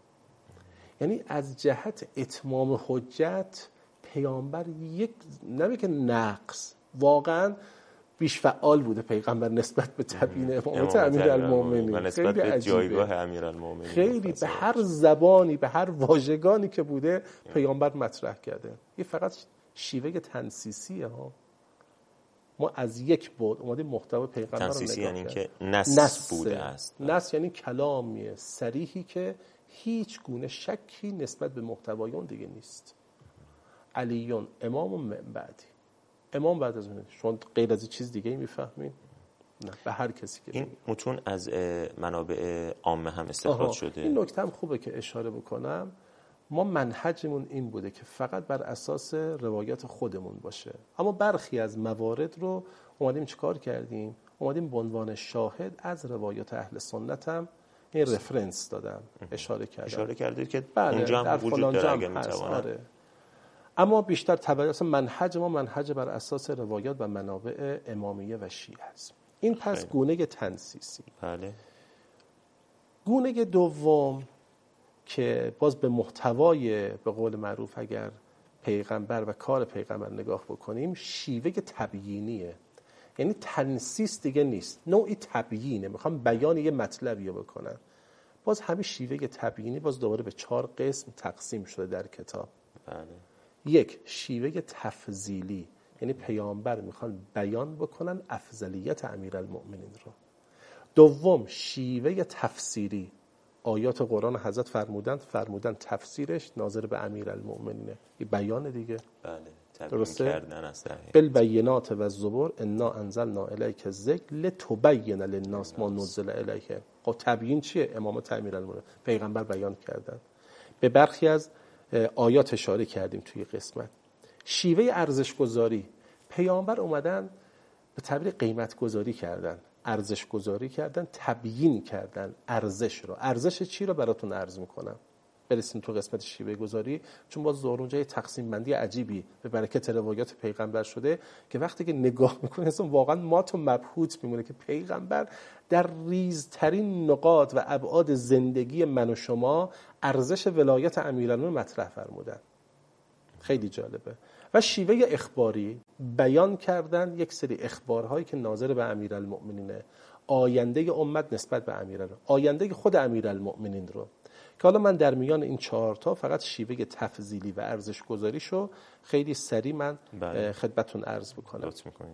یعنی از جهت اتمام حجت پیامبر یک نمیگه که نقص، واقعاً بیش فعال بوده پیغمبر نسبت به تبیین امامت امیرالمؤمنین و نسبت به جایگاه امیرالمؤمنین، خیلی به هر زبانی، به هر واژگانی که بوده پیامبر مطرح کرده. این فقط شیوه تنسیسیه ها. ما از یک بعد اومدیم محتوای پیغمبر رو نگاه کردیم. تنسیسی یعنی که نص بوده است. نص یعنی کلامی صریحی که هیچ گونه شکی نسبت به محتوای اون دیگه نیست. علیون امام من بعدی، امام بعد از اون. شما غیر از چیز دیگه ای میفهمین؟ نه، به هر کسی که این متون از منابع عامه هم استخراج شده. این نکته هم خوبه که اشاره بکنم. ما منهجمون این بوده که فقط بر اساس روایات خودمون باشه، اما برخی از موارد رو اومدیم چیکار کردیم؟ اومدیم به عنوان شاهد از روایات اهل سنت هم این رفرنس دادم، اشاره کردید که بله، اونجا هم وجود داره اگه میتواند. اما بیشتر تبعیض منهج ما منهج بر اساس روایات و منابع امامیه و شیعه است. این پس گونه تنسیسی. بله. گونه دوم که باز به محتوای به قول معروف اگر پیغمبر و کار پیغمبر نگاه بکنیم، شیوه تبیینیه، یعنی تنسیس دیگه نیست، نوعی تبیینه، میخوام بیان یه مطلبی رو بکنن. باز همین شیوه تبیینی باز دوباره به 4 قسم تقسیم شده در کتاب. بله. 1 شیوه تفضیلی، یعنی پیامبر میخوان بیان بکنن افضلیت امیرالمؤمنین رو. 2 شیوه تفسیری، آیات قرآن حضرت فرمودن تفسیرش ناظر به امیرالمؤمنینه، این بیان دیگه. بله. درسته؟ کردن است. بالبینات و الزبر انا انزلنا الیک الذکر لتبین للناس ما نزل الیهم. خب تبیین چیه؟ امامت امیرالمؤمنین، پیغمبر بیان کردن. به برخی از آیات اشاره کردیم توی قسمت. شیوه ارزش گذاری، پیامبر اومدن به تعبیر قیمت گذاری کردن، ارزش گذاری کردن، تبیین کردن ارزش رو. ارزش چی رو براتون عرض میکنم، برسیم تو قسمت شیوه گذاری، چون باز ظاهر اونجا تقسیم بندی عجیبی به برکت روایات پیغمبر شده که وقتی که نگاه میکنه اصلا واقعا مات و مبهوت میمونه که پیغمبر در ریزترین نقاط و ابعاد زندگی من و شما ارزش ولایت امیرالمومنین مطرح فرمودن. خیلی جالبه. و شیوه اخباری، بیان کردن یک سری اخبارهایی که ناظر به امیرالمؤمنینه، آینده امت نسبت به امیرالمؤمنین، آینده خود امیرالمؤمنین رو، که حالا من در میان این 4 فقط شیوه تفضیلی و ارزش گذاریشو خیلی سریع من خدمتتون عرض بکنم.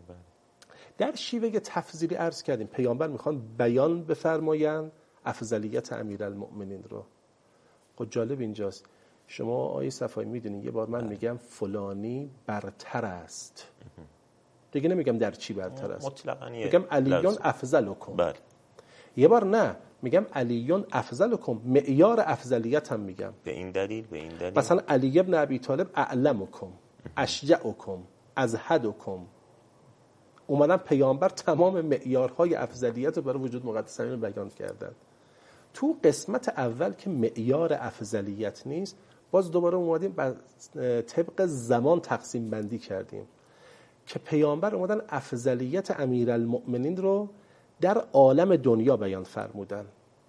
در شیوه تفضیلی عرض کردیم پیامبر میخوان بیان بفرمایند افضلیت امیرالمؤمنین رو. خب جالب اینجاست، شما آیه صفایی میدونین یه بار من میگم فلانی برتر است، دیگه نمیگم در چی برتر است، مطلقاً میگم علیون افضلکم. بله. یه بار نه، میگم علیون افضلکم، معیار افضلیت هم میگم. به این دلیل مثلا علی ابن ابی طالب اعلمکم، اشجعکم، ازهدکم. اومدن پیامبر تمام معیارهای افضلیت رو برای وجود مقدس امین بیان کردن. تو قسمت اول که معیار افضلیت نیست، باز دوباره اومدیم طبق زمان تقسیم بندی کردیم که پیامبر اومدن افضلیت امیرالمؤمنین رو در عالم دنیا بیان فرمودن.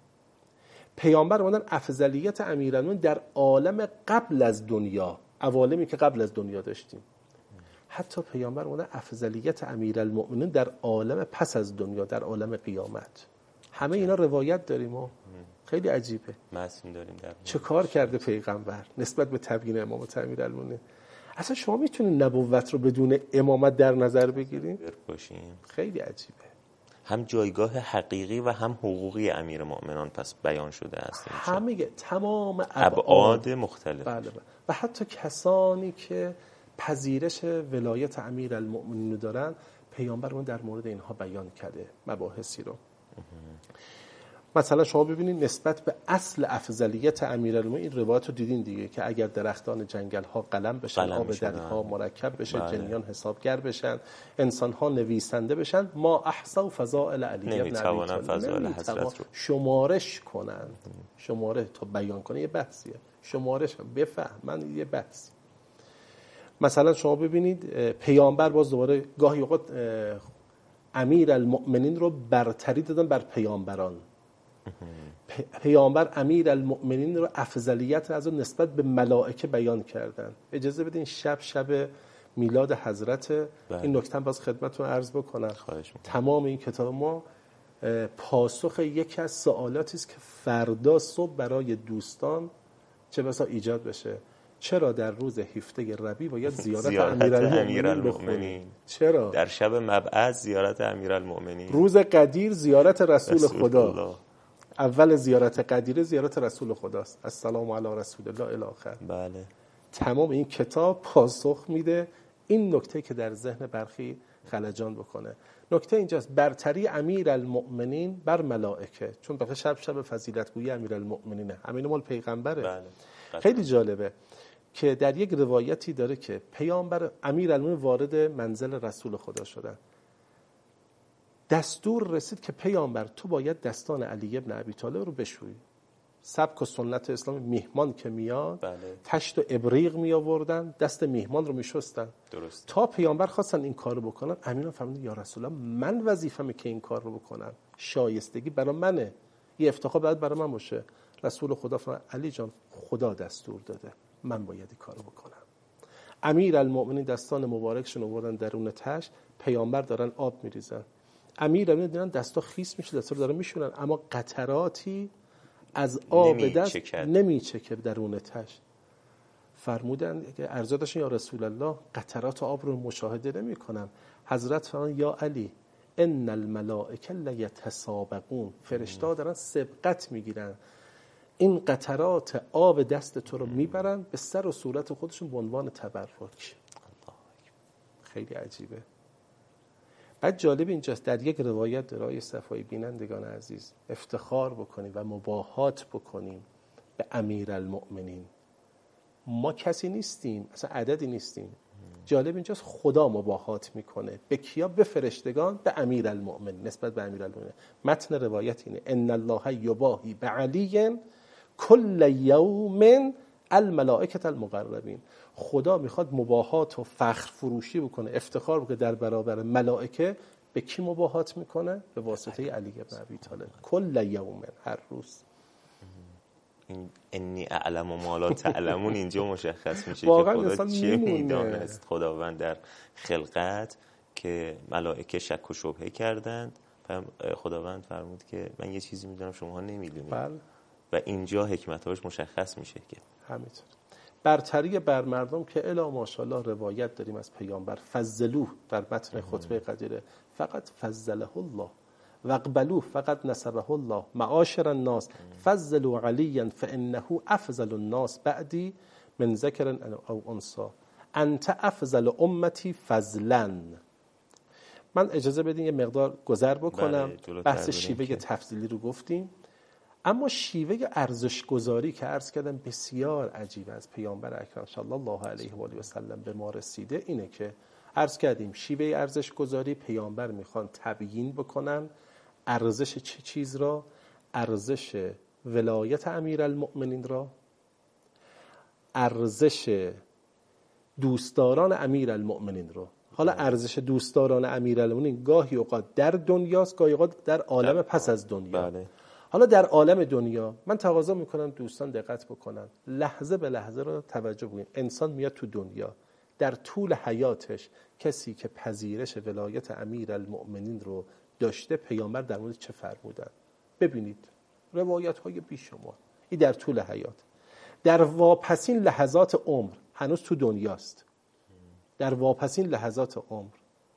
پیامبر اومدن افضلیت امیرالمؤمنین در عالم قبل از دنیا، عوالمی که قبل از دنیا داشتیم. حتی پیامبر اومدن افضلیت امیرالمؤمنین در عالم پس از دنیا، در عالم قیامت. همه اینا روایت داریم و خیلی عجیبه. متن داریم در چه کار کرده پیغمبر نسبت به تبیین امامت امیرالمؤمنین. اصلا شما میتونید نبوت رو بدون امامت در نظر بگیریم؟ خیلی عجیبه. هم جایگاه حقیقی و هم حقوقی امیرالمؤمنان پس بیان شده است. همه تمام ابعاد مختلف. بله. و حتی کسانی که پذیرش ولایت امیرالمؤمنین دارن، پیامبر اون در مورد اینها بیان کرده مباحثی رو. مثلا شما ببینید نسبت به اصل افضلیت امیرالمؤمنین روایت رو دیدین دیگه، که اگر درختان جنگل ها قلم بشن، آب دریاها مرکب بشه، جنیان حسابگر بشن، انسان ها نویسنده بشن، ما احصوا فضائل علی ابن ابی طالب، شمارش کنن. شماره تا بیان کنه یه بحثیه، شمارش بفهمن یه بحث. مثلا شما ببینید پیامبر باز دوباره گاهی اوقات امیرالمؤمنین رو برتری دادن بر پیامبران. پیامبر امیرالمؤمنین رو افضلیت از اون نسبت به ملائکه بیان کردن. اجازه بدین شب میلاد حضرت این نکته باز خدمتتون عرض بکنم. تمام این کتاب ما پاسخ یکی از سوالاتی است که فردا صبح برای دوستان چه بسا ایجاد بشه. چرا در روز 17 ربیع باید زیارت امیرالمؤمنین؟ چرا در شب مبعث زیارت امیرالمؤمنین؟ روز قدیر زیارت رسول خدا. اول زیارت قدیره زیارت رسول خداست، السلام علی رسول الله الی آخر. بله. تمام این کتاب پاسخ میده این نکته که در ذهن برخی خلجان بکنه. نکته اینجاست، برتری امیرالمؤمنین بر ملائکه، چون بخاطر شب فضیلتگویی امیرالمؤمنینه، همین مال پیغمبره. بله. خیلی جالبه که در یک روایتی داره که پیامبر امیرالمؤمنین وارد منزل رسول خدا شدن. دستور رسید که پیامبر تو باید دستان علی ابن ابی طالب رو بشویی. سبک و سنت اسلام، میهمان که میاد تشت و ابریق می آوردن، دست میهمان رو میشستن. درست. تا پیامبر خواستن این کار رو بکنن، امیران فرمودن یا رسول الله من وظیفه‌مه که این کار رو بکنم، شایستگی برای منه، یه افتخار باید برای من باشه. رسول خدا فرمود علی جان خدا دستور داده، من باید این کار رو بکنم. امیرالمؤمنین دستان مبارکشون آوردن درون تشت، پیامبر دارن آب میریزن. امیرالمؤمنین دیدن دستا خیس میشه، دستا رو دارن میشونن، اما قطراتی از آب دست نمیچکه درون تشت. فرمودن که عرضه داشتن یا رسول الله قطرات آب رو مشاهده نمی کنم. حضرت فرمودن یا علی ان الملائکه لیتسابقون، فرشته‌ها دارن سبقت میگیرن، این قطرات آب دست تو رو میبرن به سر و صورت خودشون به عنوان تبرک. خیلی عجیبه. بعد جالب اینجاست در یک روایت درای صفای بینندگان عزیز افتخار بکنیم و مباهات بکنیم به امیرالمؤمنین. ما کسی نیستیم، اصلا عددی نیستیم. جالب اینجاست خدا مباهات میکنه به کیا؟ به فرشتگان، به امیرالمؤمنین، نسبت به امیرالمؤمنین. متن روایت اینه ان الله یباهی بعلی کل یوم الملائکه المقربین. خدا میخواد مباهات و فخر فروشی بکنه، افتخار بکنه در برابر ملائکه. به کی مباهات میکنه؟ به واسطه علی بن ابی طالب. کل یوم، هر روز. این انی اعلم و ما لا تعلمون اینجا مشخص میشه که خدا چه میدانست. خداوند در خلقت که ملائکه شک و شبهه کردند، خداوند فرمود که من یه چیزی میدونم شما نمیدونید. بله. و اینجا حکمتاش مشخص میشه که همینطور. برتری بر مردم که الا ماشاءالله روایت داریم از پیامبر فضلوه در متن خطبه قدیره، فقط فضله الله و اقبلوه فقط نصره الله معاشر الناس فضلوا علیا فانه افضل الناس بعدی من ذکر او انثی انت افضل امتی فضلا. من اجازه بدین یه مقدار گذر بکنم. بحث شیوه تفضیلی رو گفتیم، اما شیوه ارزش گذاری که عرض کردم بسیار عجیب از پیامبر اکرم صلی الله علیه و آله و سلم به ما رسیده. اینه که عرض کردیم شیوه ارزش گذاری پیامبر میخوان تبیین بکنن ارزش چه چیز را؟ ارزش ولایت امیرالمؤمنین را، ارزش دوستداران امیرالمؤمنین را. حالا ارزش دوستداران امیرالمؤمنین گاهی اوقات در دنیاست، گاهی اوقات در عالم پس از دنیا. بله. حالا در عالم دنیا من تقاضا میکنم دوستان دقت بکنن، لحظه به لحظه رو توجه بکنید. انسان میاد تو دنیا، در طول حیاتش کسی که پذیرش ولایت امیرالمؤمنین رو داشته، پیامبر در مورد چه فرمودن؟ ببینید روایت های بیشمار. این در طول حیات، در واپسین لحظات عمر، هنوز تو دنیاست، در واپسین لحظات عمر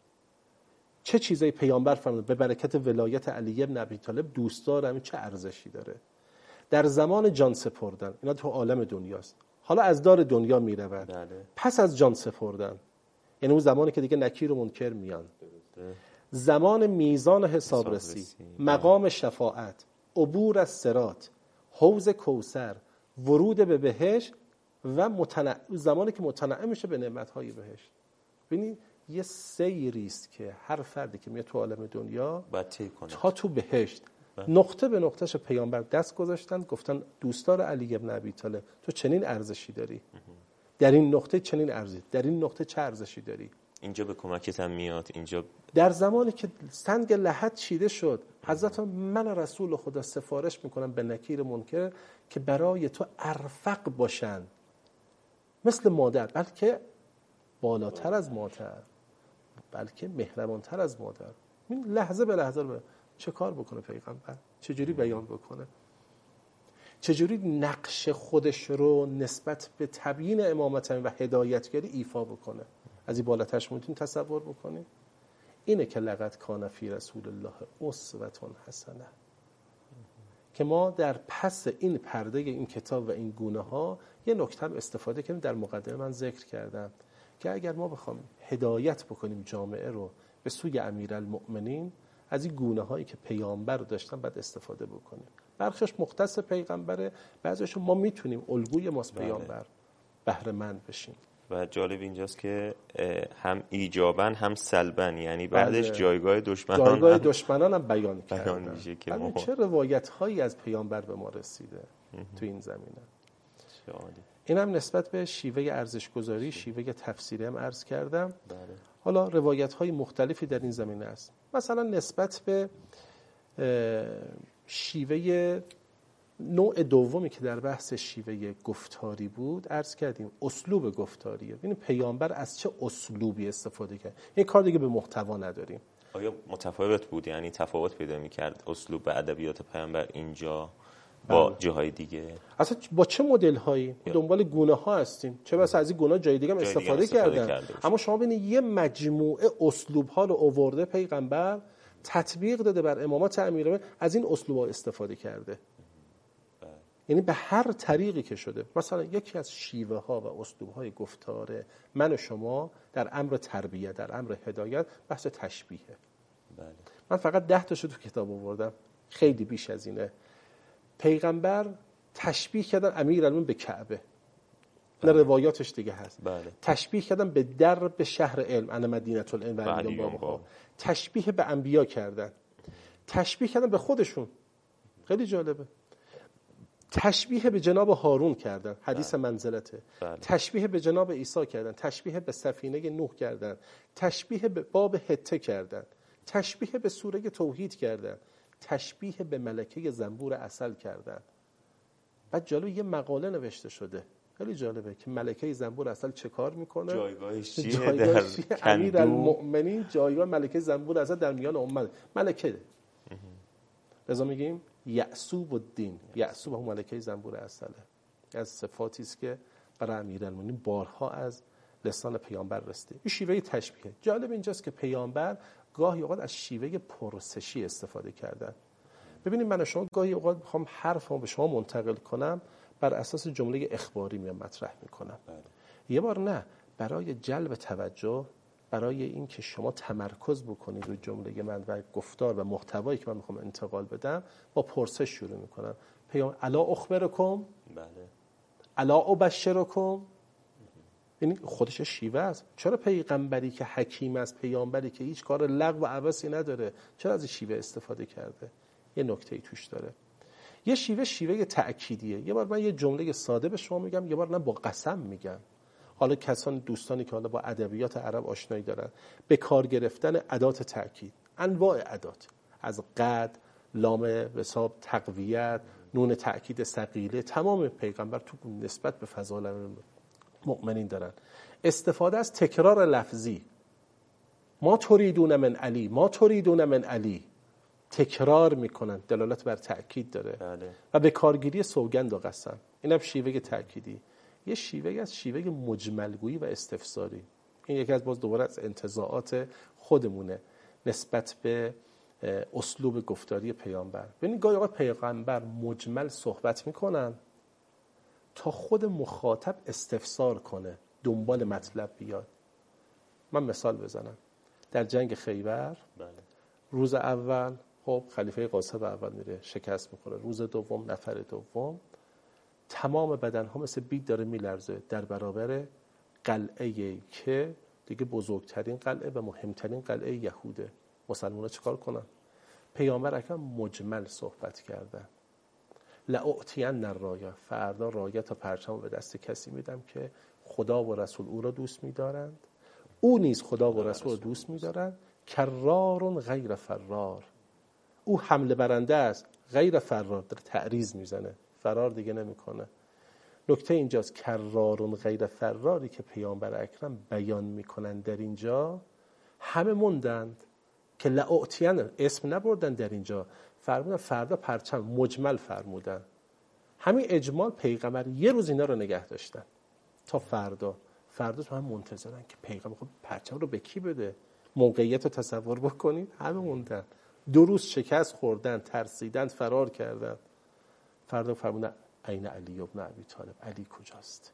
چه چیزایی پیامبر فرمود به برکت ولایت علی بن ابی طالب دوست دارم، چه ارزشی داره. در زمان جان سپردن، اینا تو عالم دنیاست. حالا از دار دنیا میرود. پس از جان سپردن، یعنی اون زمانی که دیگه نکیر و منکر میان، زمان میزان حسابرسی، مقام شفاعت، عبور از صراط، حوض کوثر، ورود به بهشت و زمانی که متنعم میشه به نعمت‌های بهشت. ببینید یه سیری است که هر فردی که میاد تو عالم دنیا تا تو بهشت نقطه به نقطهش پیامبر دست گذاشتن، گفتن دوستدار علی بن ابی طالب تو چنین ارزشی داری، در این نقطه چنین ارزشی، در این نقطه چه ارزشی داری. اینجا به کمکت هم میاد. اینجا در زمانی که سنگ لحد چیده شد، حضرت من رسول خدا سفارش میکنم به نکیر منکر که برای تو ارفق باشن، مثل مادر، بلکه بالاتر از مادر، بلکه مهربانتر از مادر. این لحظه به لحظه رو چه کار بکنه پیغمبر؟ چجوری بیان بکنه؟ چجوری نقش خودش رو نسبت به تبیین امامت و هدایتگری ایفا بکنه؟ از این بالاترش میتونید تصور بکنید؟ اینه که لقد کان فی رسول الله اسوة حسنه، که ما در پس این پرده این کتاب و این گونه ها یه نکته هم استفاده کنیم. در مقدمه من ذکر کردم که اگر ما بخوام هدایت بکنیم جامعه رو به سوی امیرالمؤمنین، از این گونه هایی که پیامبر داشتن باید استفاده بکنیم. برخیش مختص پیغمبره، بعضیش ما میتونیم الگوی ماست پیامبر بهره مند بشیم. و جالب اینجاست که هم ایجاباً هم سلباً، یعنی بعدش جایگاه دشمنان هم بیان کردن. میشه که ما چه روایت هایی از پیامبر به ما رسیده تو این زمینه. این هم نسبت به شیوه ارزش گذاری، شیوه تفسیری هم عرض کردم. حالا روایت های مختلفی در این زمینه است. مثلا نسبت به شیوه نوع دومی که در بحث شیوه گفتاری بود عرض کردیم اسلوب گفتاریه. ببینیم پیامبر از چه اسلوبی استفاده کرد. این کار دیگه به محتوا نداریم. آیا متفاوت بود؟ یعنی تفاوت پیدا می‌کرد اسلوب ادبیات پیامبر اینجا با جاهای دیگه؟ اصلا با چه مدل هایی دنبال گونه ها هستیم، چه بس از این گونه های دیگه هم استفاده کردن. اما شما ببینید یه مجموعه اسلوب ها رو آورده پیغمبر، تطبیق داده بر امامت امیرالمومنین، از این اسلوب ها استفاده کرده. یعنی به هر طریقی که شده. مثلا یکی از شیوه ها و اسلوب های گفتار من و شما در امر تربیت، در امر هدایت، بحث تشبیهه. بله. من فقط 10 تاشو تو کتاب آوردم، خیلی بیش از اینه. پیغمبر تشبیه کردن امیرالمومنین به کعبه. نه روایاتش دیگه هست. بله. تشبیه کردن به درب شهر علم، انا مدینه العلم و علیون بابها. تشبیه به انبیا کردن. تشبیه کردن به خودشون. خیلی جالبه. تشبیه به جناب هارون کردن، حدیث منزلته. تشبیه به جناب عیسی کردن، تشبیه به سفینه نوح کردن، تشبیه به باب حته کردن، تشبیه به سوره توحید کردن، تشبیه به ملکه زنبور عسل کردن. بعد جالب یه مقاله نوشته شده، خیلی جالبه که ملکه زنبور عسل چه کار میکنه، جایگاهش چیه در امیرالمؤمنین، جایگاه ملکه زنبور عسل در میان امت. ملکه رضا میگیم یعصوب الدین، یعصوب هم ملکه زنبور عسله، از صفاتی است که برای امیرالمؤمنین بارها از لسان پیامبر رسیده. این شیوه تشبیه. جالب اینجاست که پیامبر گاهی اوقات از شیوه پرسشی استفاده کردن. ببینید من شما گاهی اوقات میخوام حرفمو به شما منتقل کنم، بر اساس جمله اخباری میام مطرح میکنم. یه بار نه، برای جلب توجه، برای این که شما تمرکز بکنید روی جمله من و گفتار و محتوایی که من میخوام انتقال بدم، با پرسش شروع میکنم. الا اخبرکم، بله، الا ابشرکم. یعنی خودش شیوه است. چرا پیغمبری که حکیم است، پیامبری که هیچ کار لغو و عبثی نداره، چرا از شیوه استفاده کرده؟ یه نکته‌ای توش داره. یه شیوه تأکیدیه. یه بار من یه جمله ساده به شما میگم، یه بار نه با قسم میگم. حالا کسان دوستانی که حالا با ادبیات عرب آشنایی دارن، به کار گرفتن ادات تأکید، انواع ادات، از قد، لام حساب تقویت، نون تأکید ثقیله، تمام پیغمبر تو نسبت به فضائل مؤمنین دارن. استفاده از تکرار لفظی، ما تریدون من علی، ما تریدون من علی، تکرار میکنن، دلالت بر تأکید داره. بله. و به کارگیری سوگند و قسم، اینم شیوه تأکیدی. یه شیوه از شیوه مجملگویی و استفساری. این یکی از باز دوباره از انتزاعات خودمونه نسبت به اسلوب گفتاری پیامبر. ببینید گاهی اوقات پیغمبر مجمل صحبت میکنن تا خود مخاطب استفسار کنه، دنبال مطلب بیاد. من مثال بزنم. در جنگ خیبر، بله، روز اول خب خلیفه قاسم اول میره شکست میخوره، روز دوم نفر دوم تمام بدن ها مثل بید داره میلرزه در برابر قلعه‌ای که دیگه بزرگترین قلعه و مهمترین قلعه یهوده. مسلمان‌ها چیکار کنن؟ پیامبر اکرم مجمل صحبت کردن. لأعطین الرایه، فردا رایه تا پرچم به دست کسی میدم که خدا و رسول او را دوست می‌دارند، او نیز خدا و رسول را دوست می‌دارند. کرار غیر فرار، او حمله برنده است غیر فرار، در تعریض میزنه، فرار دیگه نمیکنه. نکته اینجاست، کرار غیر فراری که پیامبر اکرم بیان میکنن در اینجا، همه موندند که لأعطین، اسم نبردن در اینجا، فرمودن فردا پرچم، مجمل فرمودن. همین اجمال پیغمبر یه روز اینا رو نگه داشتن تا فردا تو هم منتظرن که پیغمبر خب پرچم رو به کی بده. موقعیت رو تصور بکنید، همه موندن، 2 روز شکست خوردن، ترسیدن، فرار کردن. فردا فرمودن عین علی ابن ابی طالب، علی کجاست؟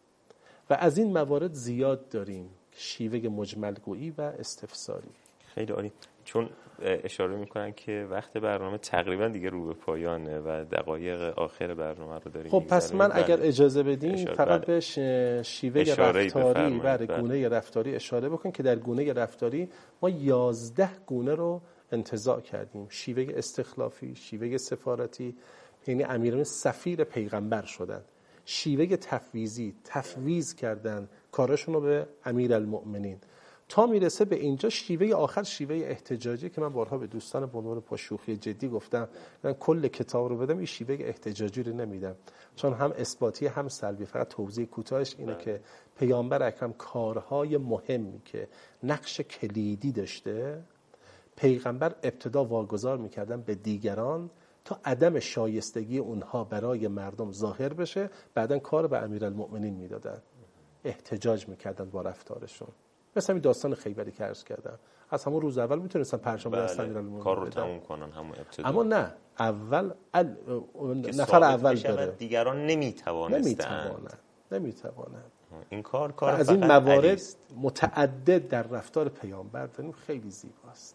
و از این موارد زیاد داریم، شیوه مجملگویی و استفساری. خیلی عالی. چون اشاره میکنن که وقت برنامه تقریبا دیگه رو به پایانه و دقایق آخر برنامه رو داریم. خب پس من اگر اجازه بدین فقط به شیوه رفتاری و گونه رفتاری اشاره بکن که در گونه رفتاری ما 11 گونه رو انتزاع کردیم. شیوه استخلافی، شیوه سفارتی، یعنی امیران سفیر پیغمبر شدن. شیوه تفویضی، تفویض کردن کارشون رو به امیرالمؤمنین. تا میرسه به اینجا شیوه آخر شیوه احتجاجی که من بارها به دوستان به عنوان با شوخی جدی گفتم، من کل کتاب رو بدم این شیوه احتجاجی رو نمیدم، چون هم اثباتی هم سلبی. فقط توضیح کوتاهش اینه که پیامبر اکرم کارهای مهمی که نقش کلیدی داشته، پیغمبر ابتدا واگذار میکردن به دیگران تا عدم شایستگی اونها برای مردم ظاهر بشه، بعدن کار به امیرالمؤمنین میدادن، احتجاج میکردن با رفتارشون. مثلا این داستان خیبری که عرض کردم، از همون روز اول میتونستن پرچم دست امیرالمؤمنین کار رو تموم کنن همون ابتدا، اما نه، اول نفر اول بره، دیگران نمیتوانن. این کار از این موارد متعدد در رفتار پیامبر داریم، خیلی زیباست.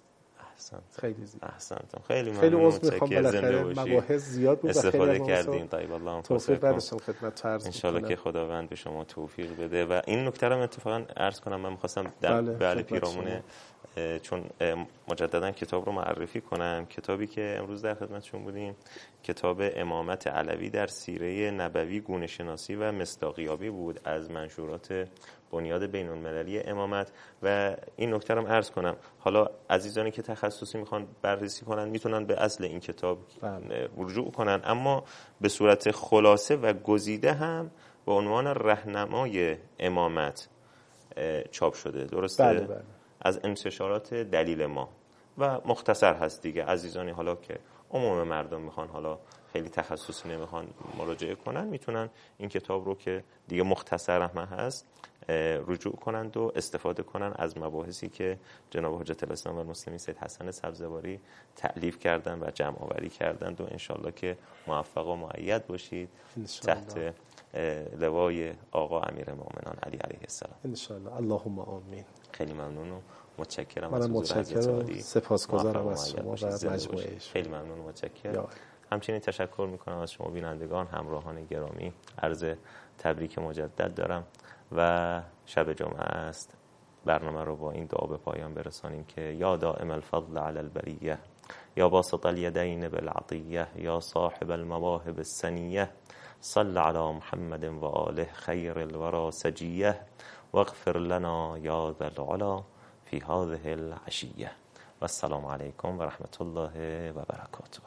احسنتم. خیلی ممنون. بالاخره مباحث زیاد بود، استفاده کردیم. طیب الله انفاسکم. خدمت عرض ان شاءالله که خداوند به شما توفیق بده. و این نکته رو اتفاقا عرض کنم، من می‌خواستم در پیرامون چون مجددا کتاب رو معرفی کنم، کتابی که امروز در خدمتشون بودیم، کتاب امامت علوی در سیره نبوی گونه شناسی و مصداقیابی بود از منشورات بنیاد بین المللی امامت. و این نکته رو عرض کنم، حالا عزیزانی که تخصصی میخوان بررسی کنن میتونن به اصل این کتاب رجوع کنن، اما به صورت خلاصه و گزیده هم به عنوان راهنمای امامت چاپ شده. درسته؟ بله. از انتشارات دلیل ما و مختصر هست دیگه. عزیزانی حالا که عموم مردم میخوان، حالا خیلی تخصصی نمیخوان مراجعه کنن، میتونن این کتاب رو که دیگه مختصر هم هست رجوع کنند و استفاده کنن از مباحثی که جناب حجت الاسلام و المسلمین سید حسن سبزواری تألیف کردن و جمع آوری کردند. و انشالله که موفق و مؤید باشید تحت لوای آقا امیرالمؤمنین علی علیه السلام. انشالله. اللهم آمین. خیلی ممنون و متشکرم. من متشکرم، سپاسگزارم از شما و مجموعه. خیلی ممنون و متشکرم. همچنین تشکر میکنم از شما بینندگان، همراهان گرامی. عرض تبریک مجدد دارم و شب جمعه است. برنامه رو با این دعا به پایان برسانیم که یا دائم الفضل علی البریه، یا باسط الیدین بالعطیه، یا صاحب المواهب السنیه، صل علی محمد و آله خیر الورى سجیه، واغفر لنا یا ذا العلا فی هذه العشیه. و السلام علیکم و رحمت الله و برکاته.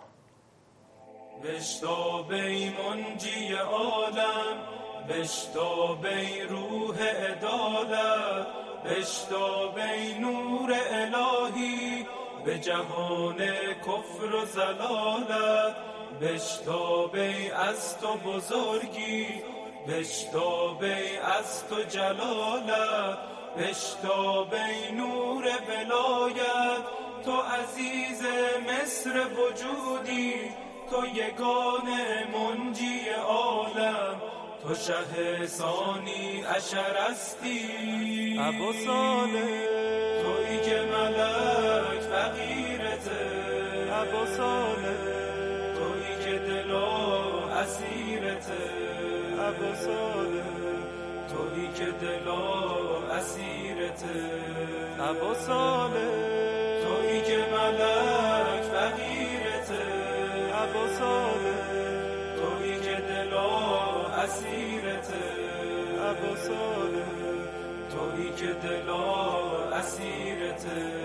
بشتابی منجی عالم، بشتابی روح عدالت، بشتابی نور الهی به جهان کفر و ضلالت، بشتابی از تو بزرگی، بشتابی از تو جلالت، بشتابی نور ولایت، تو عزیز مصر وجودی، تو یگانه منجی عالم، تو شه ثانی عشر استی، ابو صالح تویی که ملک فقیرته، ابو صالح تویی که دلا اسیرته، ابو صالح تویی که دلا اسیرته، ابو صالح تویی که ملک فقیرته، ابو صالح تویی که دلا اسیرته، ابو صالح تویی که دلا اسیرته.